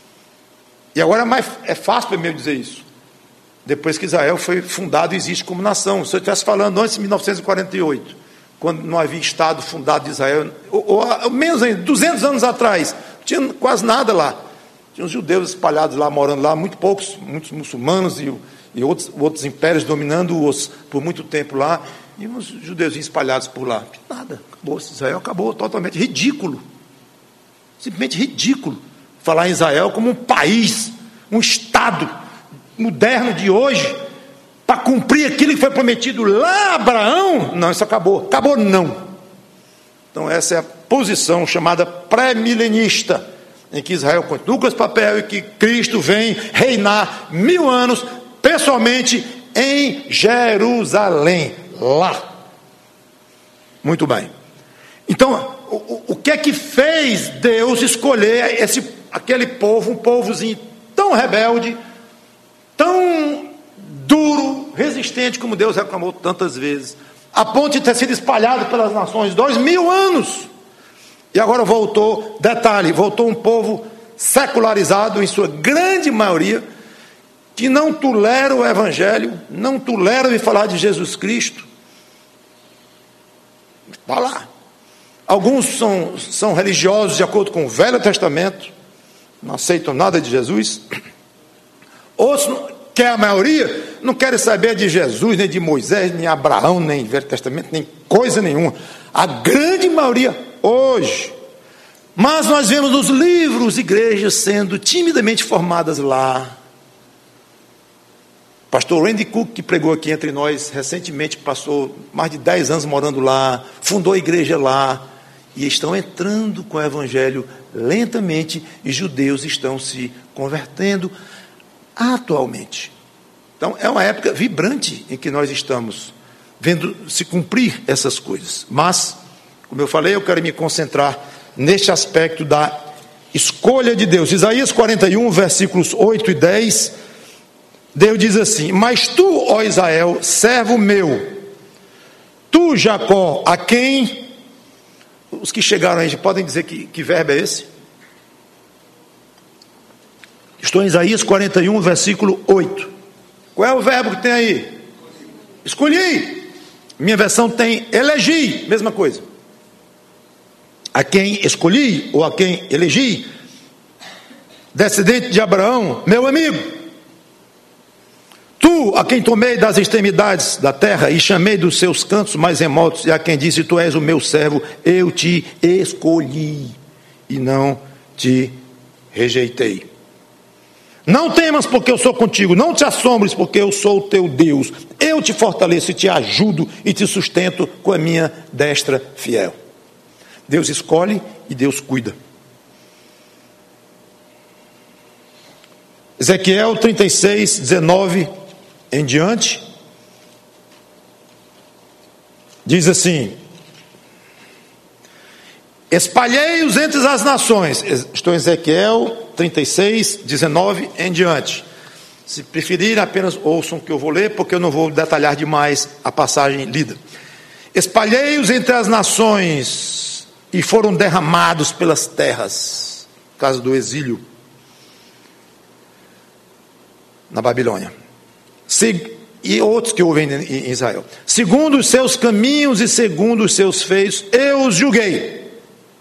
E agora é, mais, é fácil para mim dizer isso. Depois que Israel foi fundado e existe como nação. Se eu estivesse falando antes de mil novecentos e quarenta e oito, quando não havia Estado fundado de Israel, ou, ou, ou menos ainda, duzentos anos atrás, não tinha quase nada lá. Tinha os judeus espalhados lá, morando lá, muito poucos, muitos muçulmanos e, e outros, outros impérios dominando-os por muito tempo lá, e uns judeus espalhados por lá. Nada, acabou. Israel acabou, totalmente ridículo. Simplesmente ridículo falar em Israel como um país, um Estado moderno de hoje, para cumprir aquilo que foi prometido lá a Abraão. Não, isso acabou. Acabou não. Então essa é a posição chamada pré-milenista, em que Israel continua com esse papel e que Cristo vem reinar mil anos, pessoalmente, em Jerusalém, lá. Muito bem. Então, o, o que é que fez Deus escolher esse, aquele povo, um povozinho tão rebelde, tão duro, resistente, como Deus reclamou tantas vezes, a ponto de ter sido espalhado pelas nações dois mil anos, e agora voltou, detalhe, voltou um povo secularizado, em sua grande maioria, que não tolera o Evangelho, não tolera ouvir falar de Jesus Cristo. Está lá. Alguns são, são religiosos de acordo com o Velho Testamento, não aceitam nada de Jesus. Outros, que é a maioria, não querem saber de Jesus, nem de Moisés, nem Abraão, nem Velho Testamento, nem coisa nenhuma. A grande maioria hoje. Mas nós vemos nos livros igrejas sendo timidamente formadas lá. Pastor Randy Cook, que pregou aqui entre nós recentemente, passou mais de dez anos morando lá, fundou a igreja lá, e estão entrando com o Evangelho lentamente, e judeus estão se convertendo atualmente. Então é uma época vibrante em que nós estamos vendo se cumprir essas coisas. Mas, como eu falei, eu quero me concentrar neste aspecto da escolha de Deus. Isaías quarenta e um, versículos oito e dez, Deus diz assim: mas tu, ó Israel, servo meu, tu, Jacó, a quem... Os que chegaram aí podem dizer que, que verbo é esse? Estou em Isaías quarenta e um, versículo oito. Qual é o verbo que tem aí? Escolhi. Minha versão tem elegi, mesma coisa. A quem escolhi, ou a quem elegi, descendente de Abraão, meu amigo. Tu, a quem tomei das extremidades da terra e chamei dos seus cantos mais remotos, e a quem disse, tu és o meu servo, eu te escolhi e não te rejeitei. Não temas, porque eu sou contigo, não te assombres, porque eu sou o teu Deus. Eu te fortaleço e te ajudo e te sustento com a minha destra fiel. Deus escolhe e Deus cuida. Ezequiel trinta e seis, dezenove em diante, diz assim: espalhei-os entre as nações. Estou em Ezequiel trinta e seis, dezenove em diante. Se preferirem, apenas ouçam o que eu vou ler, porque eu não vou detalhar demais a passagem lida. Espalhei-os entre as nações e foram derramados pelas terras, por causa do exílio na Babilônia. Se, e outros que ouvem em Israel. Segundo os seus caminhos e segundo os seus feitos, eu os julguei.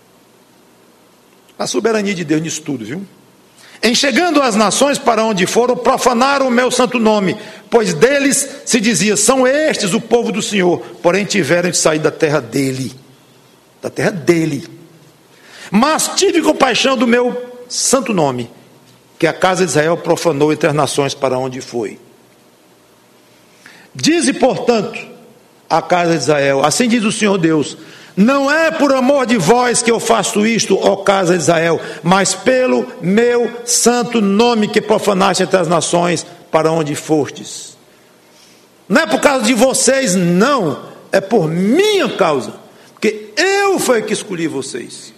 A soberania de Deus nisso tudo, viu? Em chegando às nações para onde foram, profanaram o meu santo nome, pois deles se dizia, são estes o povo do Senhor, porém tiveram de sair da terra dele, da terra dele. Mas tive compaixão do meu santo nome, que a casa de Israel profanou entre as nações para onde foi. Dize, portanto, a casa de Israel, assim diz o Senhor Deus, não é por amor de vós que eu faço isto, ó casa de Israel, mas pelo meu santo nome que profanaste entre as nações para onde fostes. Não é por causa de vocês, não, é por minha causa, porque eu fui que escolhi vocês.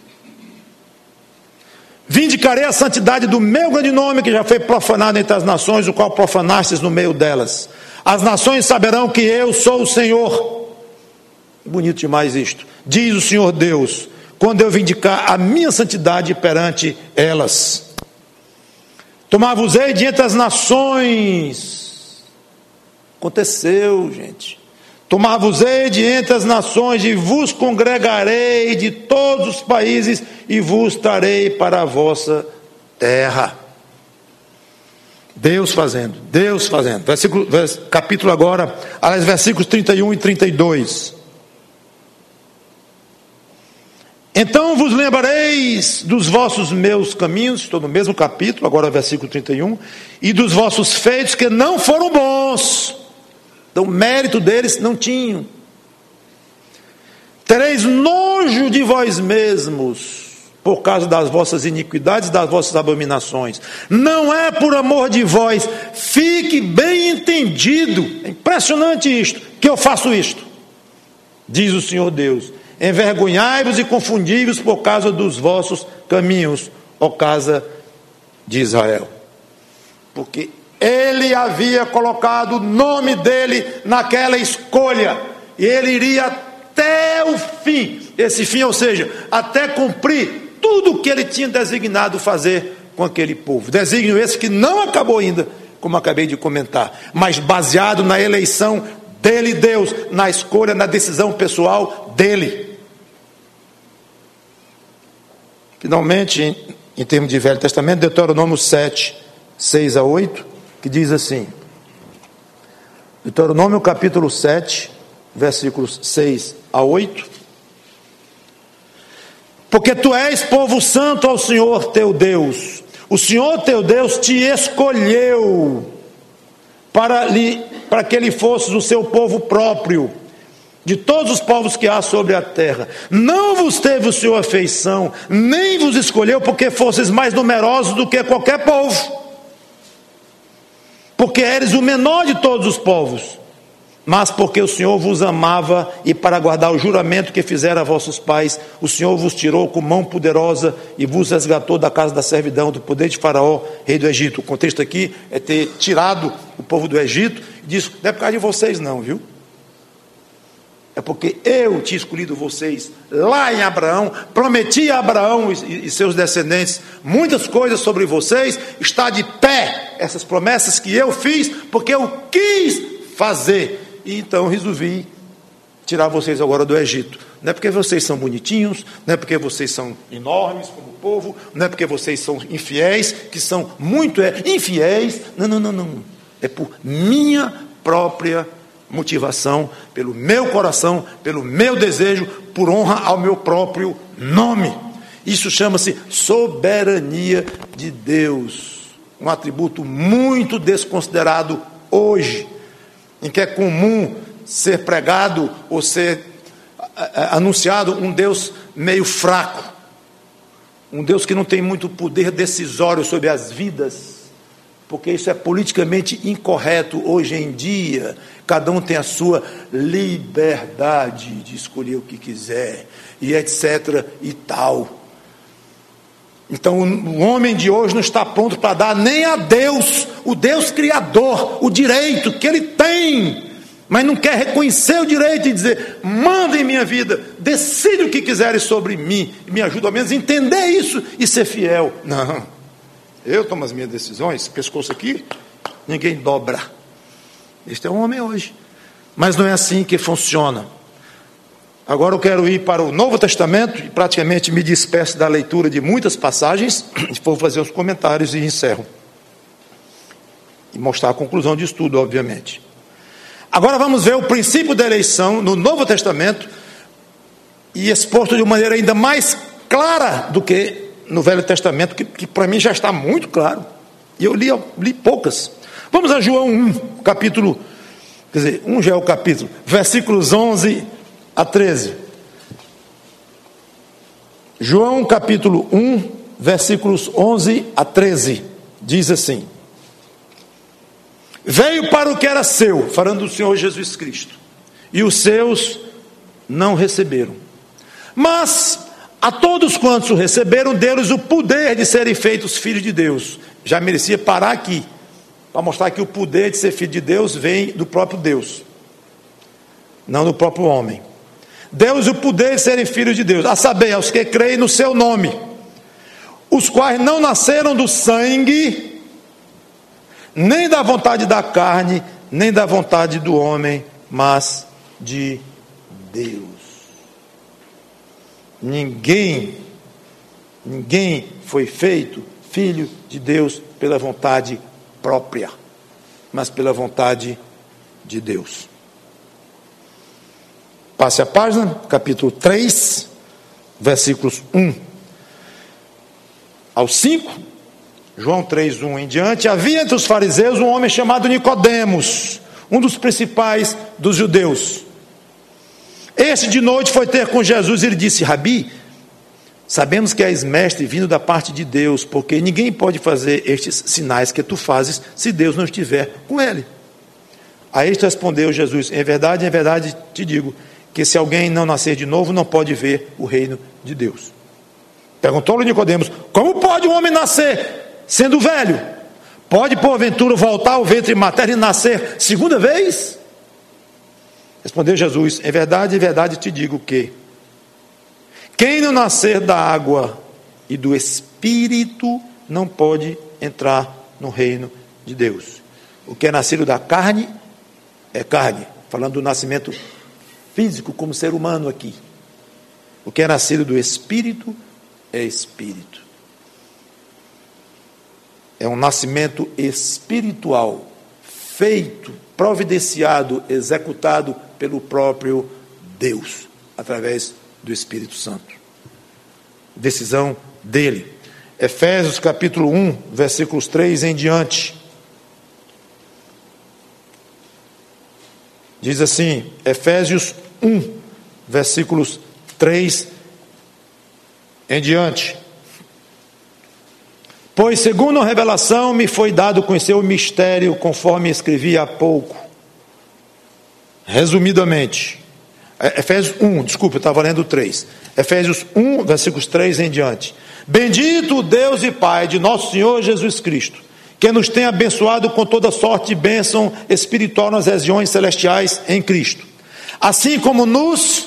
Vindicarei a santidade do meu grande nome, que já foi profanado entre as nações, o qual profanastes no meio delas. As nações saberão que eu sou o Senhor. Bonito demais isto. Diz o Senhor Deus, quando eu vindicar a minha santidade perante elas. Tomar-vos-ei de entre as nações. Aconteceu, gente. Tomar-vos-ei de entre as nações e vos congregarei de todos os países e vos trarei para a vossa terra. Deus fazendo, Deus fazendo. Versículo, vers, capítulo agora, aliás, versículos trinta e um e trinta e dois. Então vos lembrareis dos vossos meus caminhos, estou no mesmo capítulo, agora versículo trinta e um, e dos vossos feitos que não foram bons. Então, mérito deles não tinham. Tereis nojo de vós mesmos, por causa das vossas iniquidades e das vossas abominações. Não é por amor de vós, fique bem entendido. É impressionante isto, que eu faço isto, diz o Senhor Deus. Envergonhai-vos e confundi-vos por causa dos vossos caminhos, ó casa de Israel. Porque ele havia colocado o nome dele naquela escolha, e ele iria até o fim, esse fim, ou seja, até cumprir tudo o que ele tinha designado fazer com aquele povo. Desígnio esse que não acabou ainda, como acabei de comentar, mas baseado na eleição dele, Deus, na escolha, na decisão pessoal dele. Finalmente, em, em termos de Velho Testamento, Deuteronômio sete, seis a oito, que diz assim, Deuteronômio capítulo sete, versículos seis a oito, porque tu és povo santo ao Senhor teu Deus, o Senhor teu Deus te escolheu para, lhe, para que ele fosse o seu povo próprio, de todos os povos que há sobre a terra. Não vos teve o Senhor afeição, nem vos escolheu porque fosseis mais numerosos do que qualquer povo, porque eres o menor de todos os povos, mas porque o Senhor vos amava e para guardar o juramento que fizera a vossos pais, o Senhor vos tirou com mão poderosa e vos resgatou da casa da servidão, do poder de Faraó, rei do Egito. O contexto aqui é ter tirado o povo do Egito, e diz, não é por causa de vocês não, viu? É porque eu tinha escolhido vocês lá em Abraão, prometi a Abraão e, e seus descendentes muitas coisas sobre vocês, está de pé essas promessas que eu fiz, porque eu quis fazer, e então resolvi tirar vocês agora do Egito. Não é porque vocês são bonitinhos, não é porque vocês são enormes como povo, não é porque vocês são infiéis, que são muito é, infiéis, não, não, não, não, é por minha própria motivação, pelo meu coração, pelo meu desejo, por honra ao meu próprio nome. Isso chama-se soberania de Deus, um atributo muito desconsiderado hoje, em que é comum ser pregado ou ser anunciado um Deus meio fraco, um Deus que não tem muito poder decisório sobre as vidas, porque isso é politicamente incorreto hoje em dia. Cada um tem a sua liberdade de escolher o que quiser, e etc e tal. Então o homem de hoje não está pronto para dar nem a Deus, o Deus Criador, o direito que ele tem, mas não quer reconhecer o direito e dizer: manda em minha vida, decide o que quiseres sobre mim, e me ajuda ao menos a entender isso e ser fiel. Não, eu tomo as minhas decisões, pescoço aqui, ninguém dobra. Este é um homem hoje, mas não é assim que funciona. Agora eu quero ir para o Novo Testamento, e praticamente me despeço da leitura de muitas passagens, e vou fazer os comentários e encerro, e mostrar a conclusão disso tudo, obviamente. Agora vamos ver o princípio da eleição no Novo Testamento, e exposto de uma maneira ainda mais clara do que no Velho Testamento, que, que para mim já está muito claro, e eu li, eu li poucas. Vamos a João um, capítulo, quer dizer, um já é o capítulo, versículos onze a treze. João capítulo um, versículos onze a treze, diz assim: veio para o que era seu, falando do Senhor Jesus Cristo, e os seus não receberam. Mas a todos quantos o receberam, deu-lhes o poder de serem feitos filhos de Deus. Já merecia parar aqui, para mostrar que o poder de ser filho de Deus vem do próprio Deus, não do próprio homem. Deu-lhes o poder de serem filhos de Deus, a saber, aos que creem no seu nome, os quais não nasceram do sangue, nem da vontade da carne, nem da vontade do homem, mas de Deus. Ninguém, ninguém foi feito filho de Deus pela vontade própria, mas pela vontade de Deus. Passe a página, capítulo três, versículos um ao cinco. João três, um em diante. Havia entre os fariseus um homem chamado Nicodemos, um dos principais dos judeus. Este de noite foi ter com Jesus e lhe disse: Rabi, sabemos que és mestre vindo da parte de Deus, porque ninguém pode fazer estes sinais que tu fazes se Deus não estiver com ele. A isto respondeu Jesus: em verdade, em verdade te digo, que se alguém não nascer de novo, não pode ver o reino de Deus. Perguntou-lhe Nicodemos: como pode um homem nascer sendo velho? Pode porventura voltar ao ventre materno e nascer segunda vez? Respondeu Jesus: em verdade, em verdade te digo que quem não nascer da água e do Espírito não pode entrar no reino de Deus. O que é nascido da carne é carne, falando do nascimento físico como ser humano aqui. O que é nascido do Espírito é Espírito. É um nascimento espiritual, feito, providenciado, executado pelo próprio Deus, através do Espírito Santo. Decisão dele. Efésios capítulo um, versículos três em diante. Diz assim, Efésios um, versículos três em diante. Pois segundo a revelação me foi dado conhecer o mistério, conforme escrevi há pouco. Resumidamente, Efésios um, desculpa, eu estava lendo três. Efésios um, versículos três em diante. Bendito o Deus e Pai de nosso Senhor Jesus Cristo, que nos tem abençoado com toda sorte de bênção espiritual nas regiões celestiais em Cristo, Assim como nos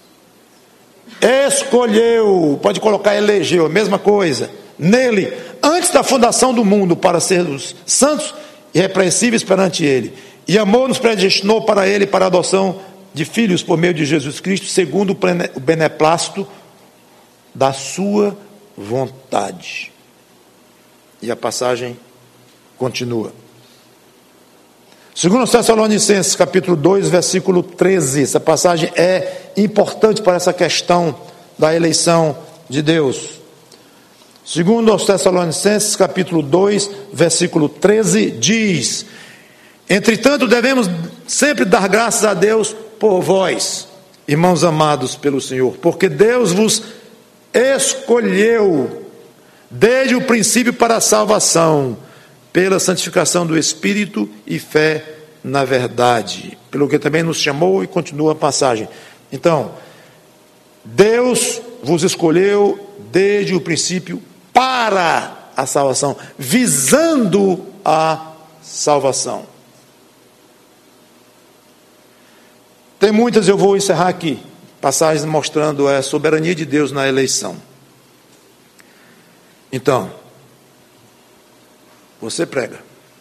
escolheu, pode colocar elegeu, a mesma coisa, nele, antes da fundação do mundo, para sermos santos e irrepreensíveis perante ele. E amor nos predestinou para ele, para a adoção de filhos por meio de Jesus Cristo, segundo o beneplácito da sua vontade. E a passagem continua. Segundo Tessalonicenses, capítulo dois, versículo treze. Essa passagem é importante para essa questão da eleição de Deus. Segundo aos Tessalonicenses, capítulo dois, versículo treze, diz: entretanto, devemos sempre dar graças a Deus por vós, irmãos amados pelo Senhor, porque Deus vos escolheu desde o princípio para a salvação, pela santificação do Espírito e fé na verdade, pelo que também nos chamou, e continua a passagem. Então, Deus vos escolheu desde o princípio para a salvação, visando a salvação. Tem muitas, eu vou encerrar aqui, passagens mostrando a soberania de Deus na eleição. Então, você prega,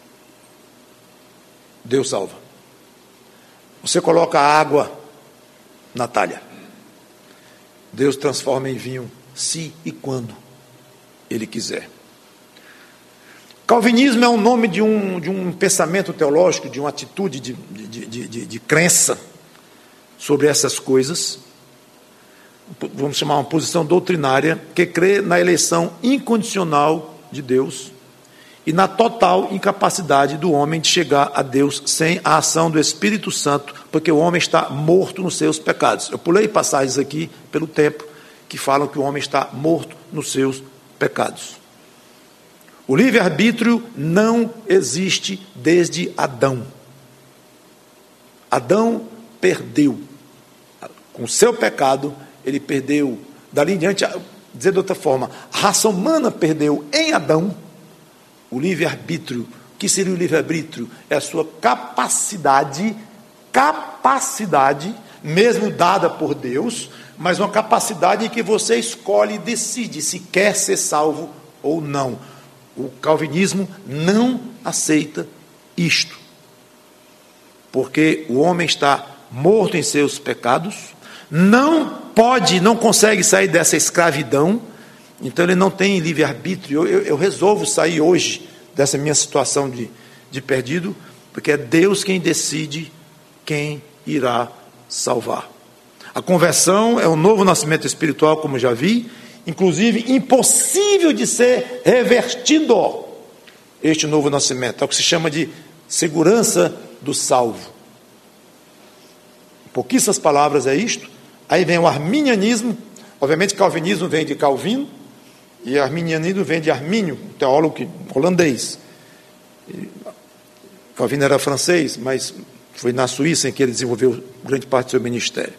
Deus salva. Você coloca água na talha, Deus transforma em vinho, se e quando Ele quiser. Calvinismo é o nome de um, de um pensamento teológico, de uma atitude de, de, de, de, de crença sobre essas coisas. Vamos chamar uma posição doutrinária, que crê na eleição incondicional de Deus e na total incapacidade do homem de chegar a Deus sem a ação do Espírito Santo, porque o homem está morto nos seus pecados. Eu pulei passagens aqui pelo tempo que falam que o homem está morto nos seus pecados. O livre-arbítrio não existe desde Adão. Adão perdeu. Com o seu pecado, ele perdeu. Dali em diante, dizer de outra forma, a raça humana perdeu em Adão o livre-arbítrio. O que seria o livre-arbítrio? É a sua capacidade, capacidade, mesmo dada por Deus, mas uma capacidade em que você escolhe e decide se quer ser salvo ou não. O calvinismo não aceita isto, porque o homem está morto em seus pecados, não pode, não consegue sair dessa escravidão, então ele não tem livre-arbítrio. Eu, eu, eu resolvo sair hoje dessa minha situação de, de perdido, porque é Deus quem decide quem irá salvar. A conversão é o novo nascimento espiritual, como já vi, inclusive impossível de ser revertido, este novo nascimento. É o que se chama de segurança do salvo. Em pouquíssimas palavras é isto. Aí vem o arminianismo. Obviamente calvinismo vem de Calvino, e arminianismo vem de Armínio, um teólogo holandês. Calvino era francês, mas foi na Suíça em que ele desenvolveu grande parte do seu ministério.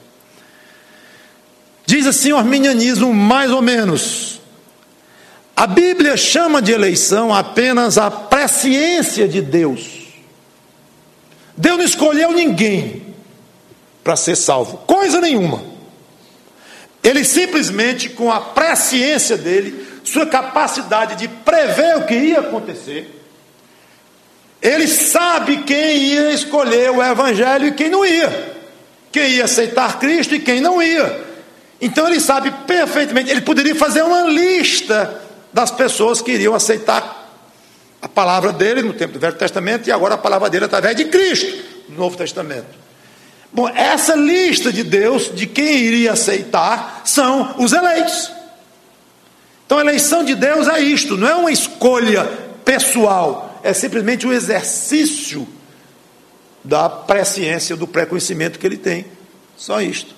Diz assim o arminianismo, mais ou menos: a Bíblia chama de eleição apenas a presciência de Deus. Deus não escolheu ninguém para ser salvo, coisa nenhuma. Ele simplesmente, com a presciência dele, sua capacidade de prever o que ia acontecer, ele sabe quem ia escolher o evangelho e quem não ia, quem ia aceitar Cristo e quem não ia. Então ele sabe perfeitamente. Ele poderia fazer uma lista das pessoas que iriam aceitar a palavra dele no tempo do Velho Testamento, e agora a palavra dele através de Cristo no Novo Testamento. Bom, essa lista de Deus, de quem iria aceitar, são os eleitos. Então a eleição de Deus é isto, não é uma escolha pessoal, é simplesmente o exercício da presciência, do pré-conhecimento que ele tem. Só isto.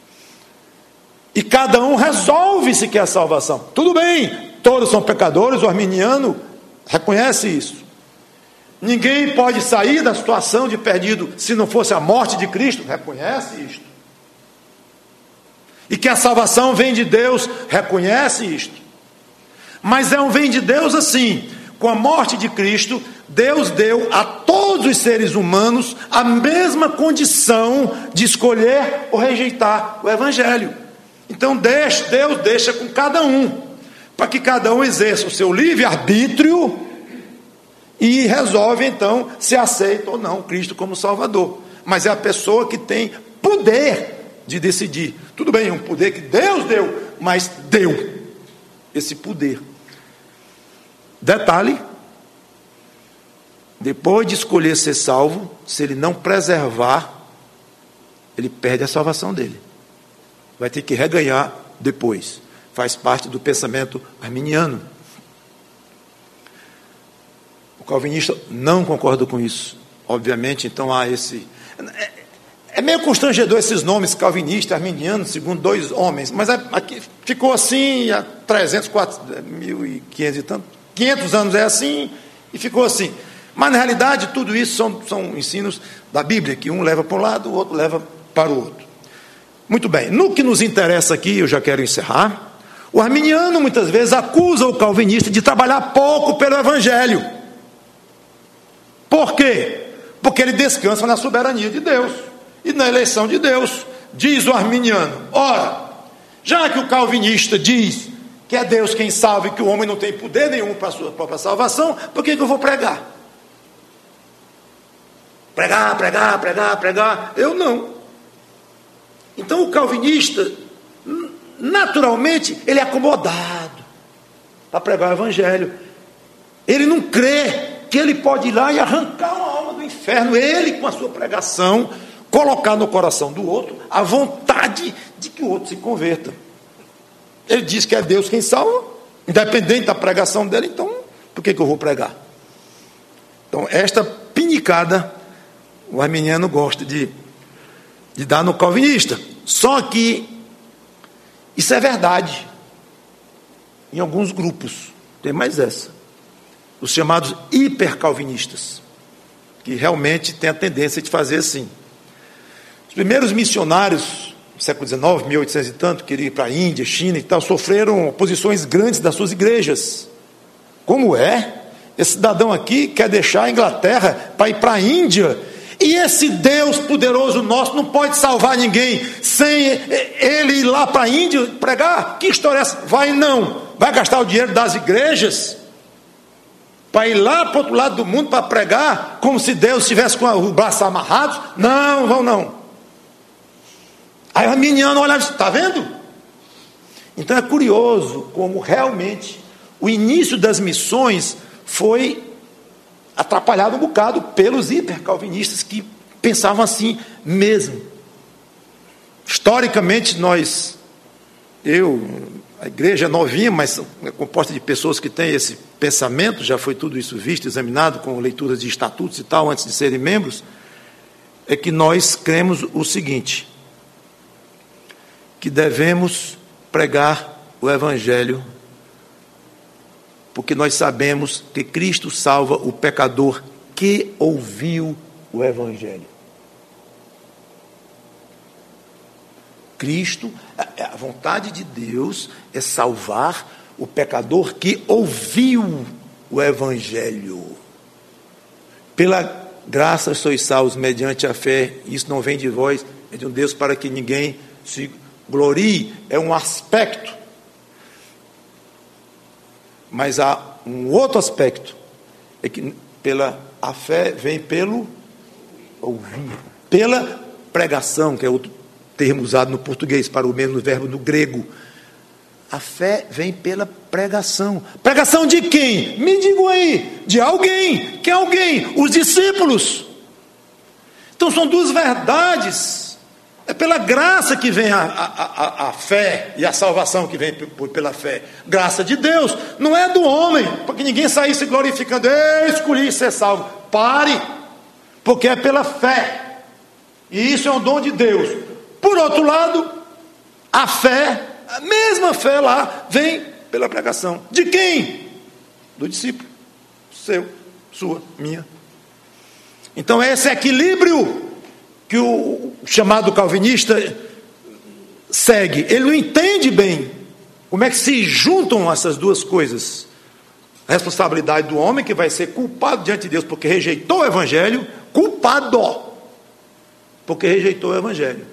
E cada um resolve se quer a salvação. Tudo bem, todos são pecadores, o arminiano reconhece isso. Ninguém pode sair da situação de perdido se não fosse a morte de Cristo, reconhece isto. E que a salvação vem de Deus, reconhece isto. Mas é um vem de Deus assim, com a morte de Cristo, Deus deu a todos os seres humanos a mesma condição de escolher ou rejeitar o Evangelho. Então Deus deixa com cada um, para que cada um exerça o seu livre-arbítrio e resolve então se aceita ou não Cristo como Salvador. Mas é a pessoa que tem poder de decidir. Tudo bem, é um poder que Deus deu, mas deu esse poder. Detalhe: depois de escolher ser salvo, se ele não preservar, ele perde a salvação dele. Vai ter que reganhar depois. Faz parte do pensamento arminiano. O calvinista não concorda com isso. Obviamente, então há esse... É, é meio constrangedor esses nomes, calvinista, arminiano, segundo dois homens, mas aqui ficou assim há trezentos, quatrocentos, mil e quinhentos e tanto, quinhentos anos é assim, e ficou assim. Mas na realidade tudo isso são, são ensinos da Bíblia, que um leva para um lado, o outro leva para o outro. Muito bem, no que nos interessa aqui, eu já quero encerrar, o arminiano muitas vezes acusa o calvinista de trabalhar pouco pelo Evangelho. Por quê? Porque ele descansa na soberania de Deus e na eleição de Deus. Diz o arminiano: ora, já que o calvinista diz que é Deus quem salva e que o homem não tem poder nenhum para a sua própria salvação, por que que eu vou pregar? Pregar, pregar, pregar, pregar. Eu não. Então o calvinista, naturalmente, ele é acomodado para pregar o Evangelho. Ele não crê que ele pode ir lá e arrancar uma alma do inferno, ele com a sua pregação, colocar no coração do outro a vontade de que o outro se converta. Ele diz que é Deus quem salva, independente da pregação dele, então por que que eu vou pregar? Então esta pinicada o arminiano gosta de, de dar no calvinista. Só que isso é verdade em alguns grupos. Tem mais essa: os chamados hipercalvinistas, que realmente têm a tendência de fazer assim. Os primeiros missionários do século dezenove, mil e oitocentos e tanto, que iriam para a Índia, China e tal, sofreram oposições grandes das suas igrejas. Como é? Esse cidadão aqui quer deixar a Inglaterra para ir para a Índia, e esse Deus poderoso nosso não pode salvar ninguém sem ele ir lá para a Índia pregar? Que história é essa? Vai não? Vai gastar o dinheiro das igrejas para ir lá para o outro lado do mundo para pregar, como se Deus estivesse com os braços amarrados? Não, vão não. Aí o arminiano olha e diz: está vendo? Então é curioso como realmente o início das missões foi atrapalhado um bocado pelos hipercalvinistas, que pensavam assim mesmo. Historicamente nós, eu, a igreja é novinha, mas é composta de pessoas que têm esse pensamento, já foi tudo isso visto, examinado com leituras de estatutos e tal, antes de serem membros, é que nós cremos o seguinte: que devemos pregar o Evangelho, porque nós sabemos que Cristo salva o pecador que ouviu o Evangelho. Cristo, a vontade de Deus é salvar o pecador que ouviu o Evangelho. Pela graça sois salvos mediante a fé. Isso não vem de vós, é de um Deus, para que ninguém se glorie. É um aspecto. Mas há um outro aspecto, é que pela, a fé vem pelo ouvir, pela pregação, que é outro termo usado no português para o mesmo verbo no grego. A fé vem pela pregação. Pregação de quem? Me digam aí. De alguém. Quem é alguém? Os discípulos. Então são duas verdades. É pela graça que vem a, a, a, a fé, e a salvação que vem pela fé. Graça de Deus, não é do homem, para que ninguém saísse glorificando: eu escolhi ser salvo. Pare, porque é pela fé, e isso é um dom de Deus. Por outro lado, a fé, a mesma fé lá, vem pela pregação. De quem? Do discípulo. Seu, sua, minha. Então esse equilíbrio que o chamado calvinista segue, ele não entende bem como é que se juntam essas duas coisas, responsabilidade do homem, que vai ser culpado diante de Deus porque rejeitou o evangelho, culpado porque rejeitou o evangelho.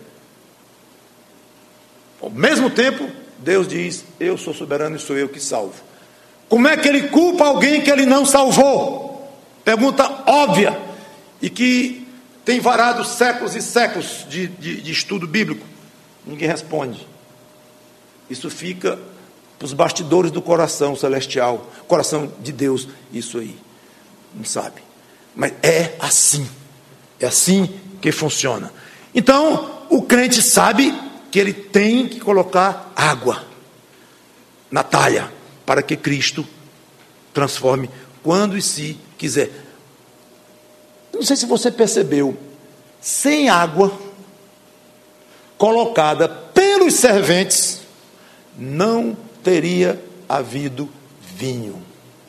Ao mesmo tempo, Deus diz: eu sou soberano e sou eu que salvo. Como é que ele culpa alguém que ele não salvou? Pergunta óbvia, e que tem varado séculos e séculos de, de, de estudo bíblico. Ninguém responde. Isso fica para os bastidores do coração celestial, coração de Deus, isso aí. Não sabe. Mas é assim. É assim que funciona. Então, o crente sabe que ele tem que colocar água na talha, para que Cristo transforme quando e se quiser. Não sei se você percebeu, sem água colocada pelos serventes, não teria havido vinho.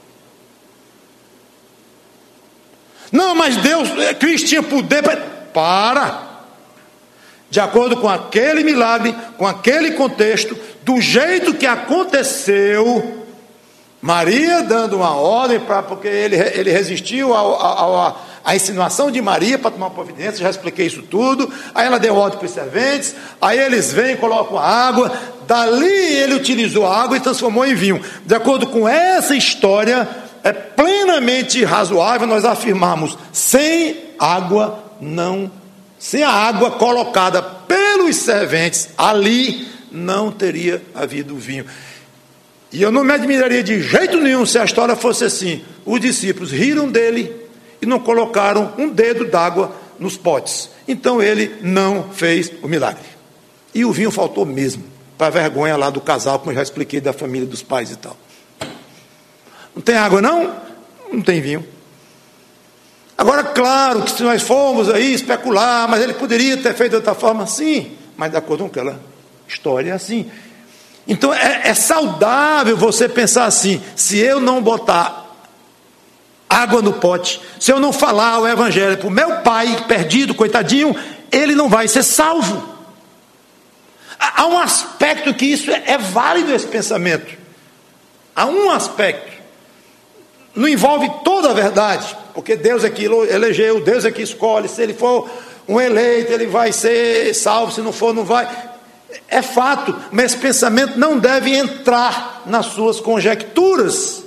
Não, mas Deus, Cristo tinha poder para... Para! De acordo com aquele milagre, com aquele contexto, do jeito que aconteceu, Maria dando uma ordem, para, porque ele, ele resistiu à insinuação de Maria para tomar providência, já expliquei isso tudo. Aí ela deu ordem para os serventes, aí eles vêm e colocam a água, dali ele utilizou a água e transformou em vinho. De acordo com essa história, é plenamente razoável nós afirmarmos: sem água não, sem a água colocada pelos serventes, ali não teria havido vinho. E eu não me admiraria de jeito nenhum se a história fosse assim: os discípulos riram dele e não colocaram um dedo d'água nos potes. Então ele não fez o milagre. E o vinho faltou mesmo, para a vergonha lá do casal, como eu já expliquei, da família, dos pais e tal. Não tem água não? Não tem vinho. Agora, claro que se nós formos aí especular, mas ele poderia ter feito de outra forma, sim, mas de acordo com aquela história é assim. Então é, é saudável você pensar assim: se eu não botar água no pote, se eu não falar o evangelho para o meu pai perdido, coitadinho, ele não vai ser salvo. Há um aspecto que isso é, é válido, esse pensamento. Há um aspecto. Não envolve toda a verdade, porque Deus é que elegeu, Deus é que escolhe. Se ele for um eleito, ele vai ser salvo, se não for, não vai. É fato, mas esse pensamento não deve entrar nas suas conjecturas.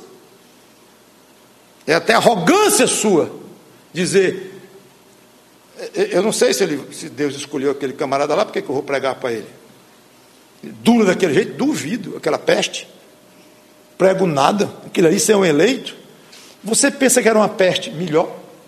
É até arrogância sua dizer: eu não sei se, ele, se Deus escolheu aquele camarada lá, porque que eu vou pregar para ele? Duro daquele jeito? Duvido. Aquela peste, prego nada, aquilo ali ser um eleito. Você pensa que era uma peste melhor,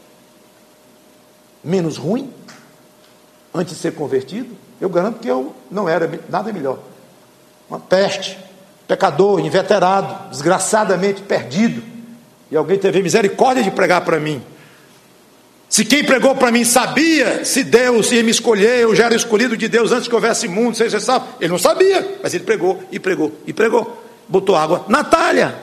menos ruim, antes de ser convertido? Eu garanto que eu não era nada melhor. Uma peste, pecador, inveterado, desgraçadamente perdido, e alguém teve misericórdia de pregar para mim. Se quem pregou para mim sabia se Deus ia me escolher, eu já era escolhido de Deus antes que houvesse mundo, você sabe? Ele não sabia, mas ele pregou, e pregou, e pregou, botou água na talha.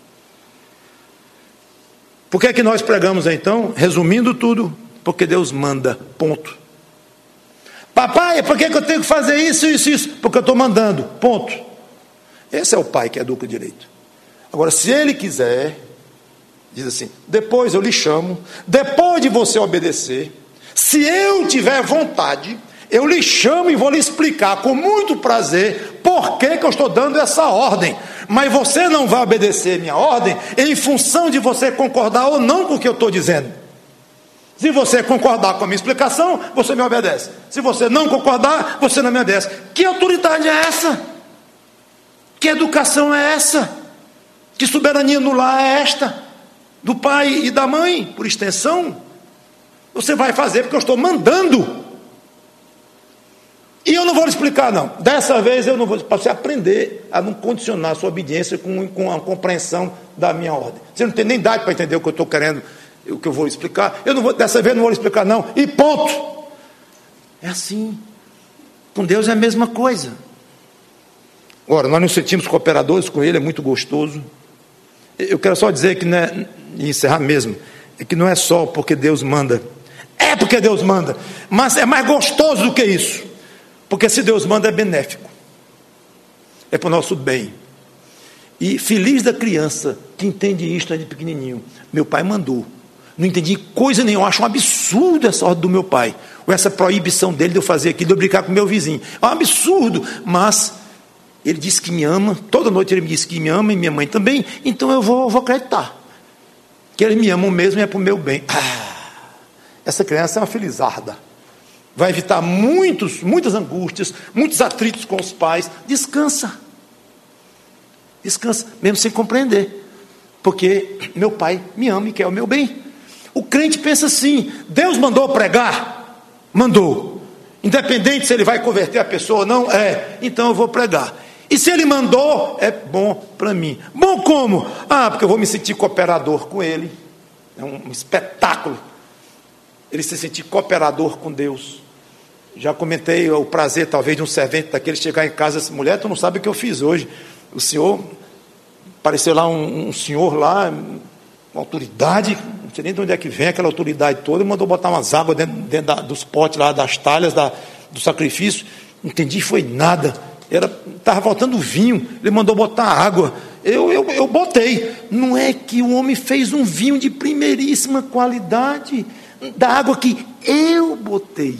Por que é que nós pregamos então? Resumindo tudo, porque Deus manda, ponto. Papai, por que que eu tenho que fazer isso, isso, isso? Porque eu estou mandando, ponto. Esse é o pai que educa direito. Agora, se ele quiser, diz assim: depois eu lhe chamo, depois de você obedecer, se eu tiver vontade, eu lhe chamo e vou lhe explicar com muito prazer por que que eu estou dando essa ordem. Mas você não vai obedecer minha ordem em função de você concordar ou não com o que eu estou dizendo. Se você concordar com a minha explicação, você me obedece. Se você não concordar, você não me obedece. Que autoridade é essa? Que educação é essa? Que soberania no lar é esta? Do pai e da mãe, por extensão? Você vai fazer porque eu estou mandando. E eu não vou lhe explicar, não. Dessa vez eu não vou, para você aprender a não condicionar a sua obediência com, com a compreensão da minha ordem. Você não tem nem idade para entender o que eu estou querendo, o que eu vou explicar. Eu não vou, dessa vez eu não vou lhe explicar, não. E ponto. É assim. Com Deus é a mesma coisa. Ora, nós nos sentimos cooperadores com Ele, é muito gostoso. Eu quero só dizer que, não é, e encerrar mesmo, é que não é só porque Deus manda. É porque Deus manda, mas é mais gostoso do que isso. Porque se Deus manda é benéfico, é para o nosso bem. E feliz da criança que entende isto de pequenininho. Meu pai mandou. Não entendi coisa nenhuma. Eu acho um absurdo essa ordem do meu pai. Ou essa proibição dele de eu fazer aquilo, de eu brincar com meu vizinho. É um absurdo. Mas ele disse que me ama. Toda noite ele me disse que me ama e minha mãe também. Então eu vou, vou acreditar. Que eles me amam mesmo e é para o meu bem. Ah, essa criança é uma felizarda. Vai evitar muitos, muitas angústias, muitos atritos com os pais. Descansa. Descansa, mesmo sem compreender. Porque meu pai me ama e quer o meu bem. O crente pensa assim: Deus mandou pregar? Mandou. Independente se ele vai converter a pessoa ou não, é, então eu vou pregar. E se ele mandou, é bom para mim. Bom como? Ah, porque eu vou me sentir cooperador com ele. É um espetáculo ele se sentir cooperador com Deus. Já comentei o prazer talvez de um servente daquele chegar em casa e dizer: mulher, tu não sabe o que eu fiz hoje. O senhor, apareceu lá um, um senhor lá, uma autoridade, não sei nem de onde é que vem aquela autoridade toda, e mandou botar umas águas dentro, dentro da, dos potes lá, das talhas da, do sacrifício. Não entendi, foi nada. Estava faltando vinho, ele mandou botar água. Eu, eu, eu botei. Não é que o homem fez um vinho de primeiríssima qualidade, da água que eu botei.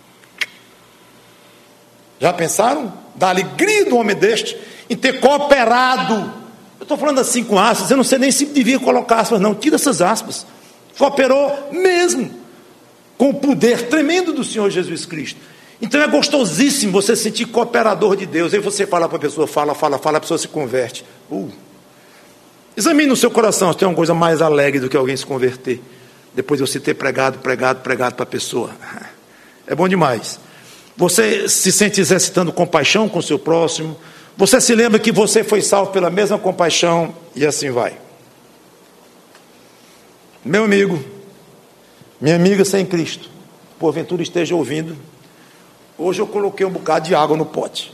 Já pensaram? Da alegria do homem deste em ter cooperado. Eu estou falando assim com aspas, eu não sei nem se devia colocar aspas, não. Tira essas aspas. Cooperou mesmo com o poder tremendo do Senhor Jesus Cristo. Então é gostosíssimo você se sentir cooperador de Deus. Aí você fala para a pessoa, fala, fala, fala, a pessoa se converte. Uh. Examine no seu coração se tem uma coisa mais alegre do que alguém se converter. Depois de você ter pregado, pregado, pregado para a pessoa. É bom demais. Você se sente exercitando compaixão com o seu próximo. Você se lembra que você foi salvo pela mesma compaixão. E assim vai. Meu amigo, minha amiga sem Cristo, porventura esteja ouvindo. Hoje eu coloquei um bocado de água no pote.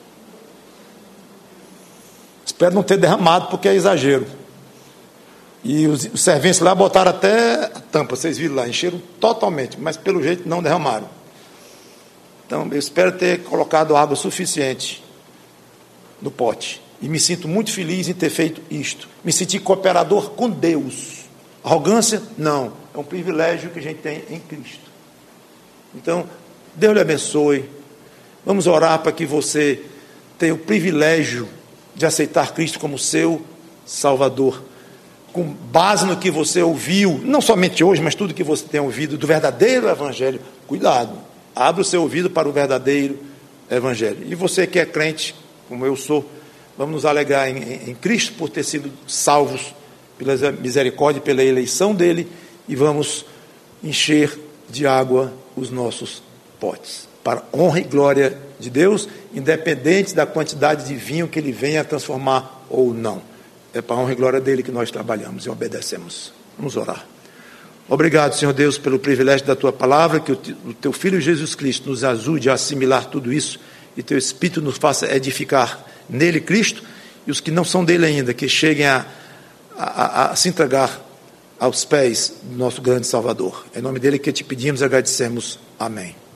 Espero não ter derramado, porque é exagero. E os, os serventes lá botaram até a tampa, vocês viram lá, encheram totalmente, mas pelo jeito não derramaram. Então eu espero ter colocado água suficiente no pote. E me sinto muito feliz em ter feito isto. Me senti cooperador com Deus. Arrogância? Não. É um privilégio que a gente tem em Cristo. Então, Deus lhe abençoe. Vamos orar para que você tenha o privilégio de aceitar Cristo como seu Salvador, com base no que você ouviu, não somente hoje, mas tudo que você tem ouvido do verdadeiro Evangelho. Cuidado, abra o seu ouvido para o verdadeiro Evangelho. E você que é crente, como eu sou, vamos nos alegrar em, em, em Cristo por ter sido salvos pela misericórdia e pela eleição dele, e vamos encher de água os nossos potes, para honra e glória de Deus, independente da quantidade de vinho que ele venha a transformar ou não. É para a honra e glória dele que nós trabalhamos e obedecemos. Vamos orar. Obrigado, Senhor Deus, pelo privilégio da tua palavra, que o teu Filho Jesus Cristo nos ajude a assimilar tudo isso, e teu Espírito nos faça edificar nele, Cristo, e os que não são dele ainda, que cheguem a, a, a, a se entregar aos pés do nosso grande Salvador. Em nome dele que te pedimos e agradecemos. Amém.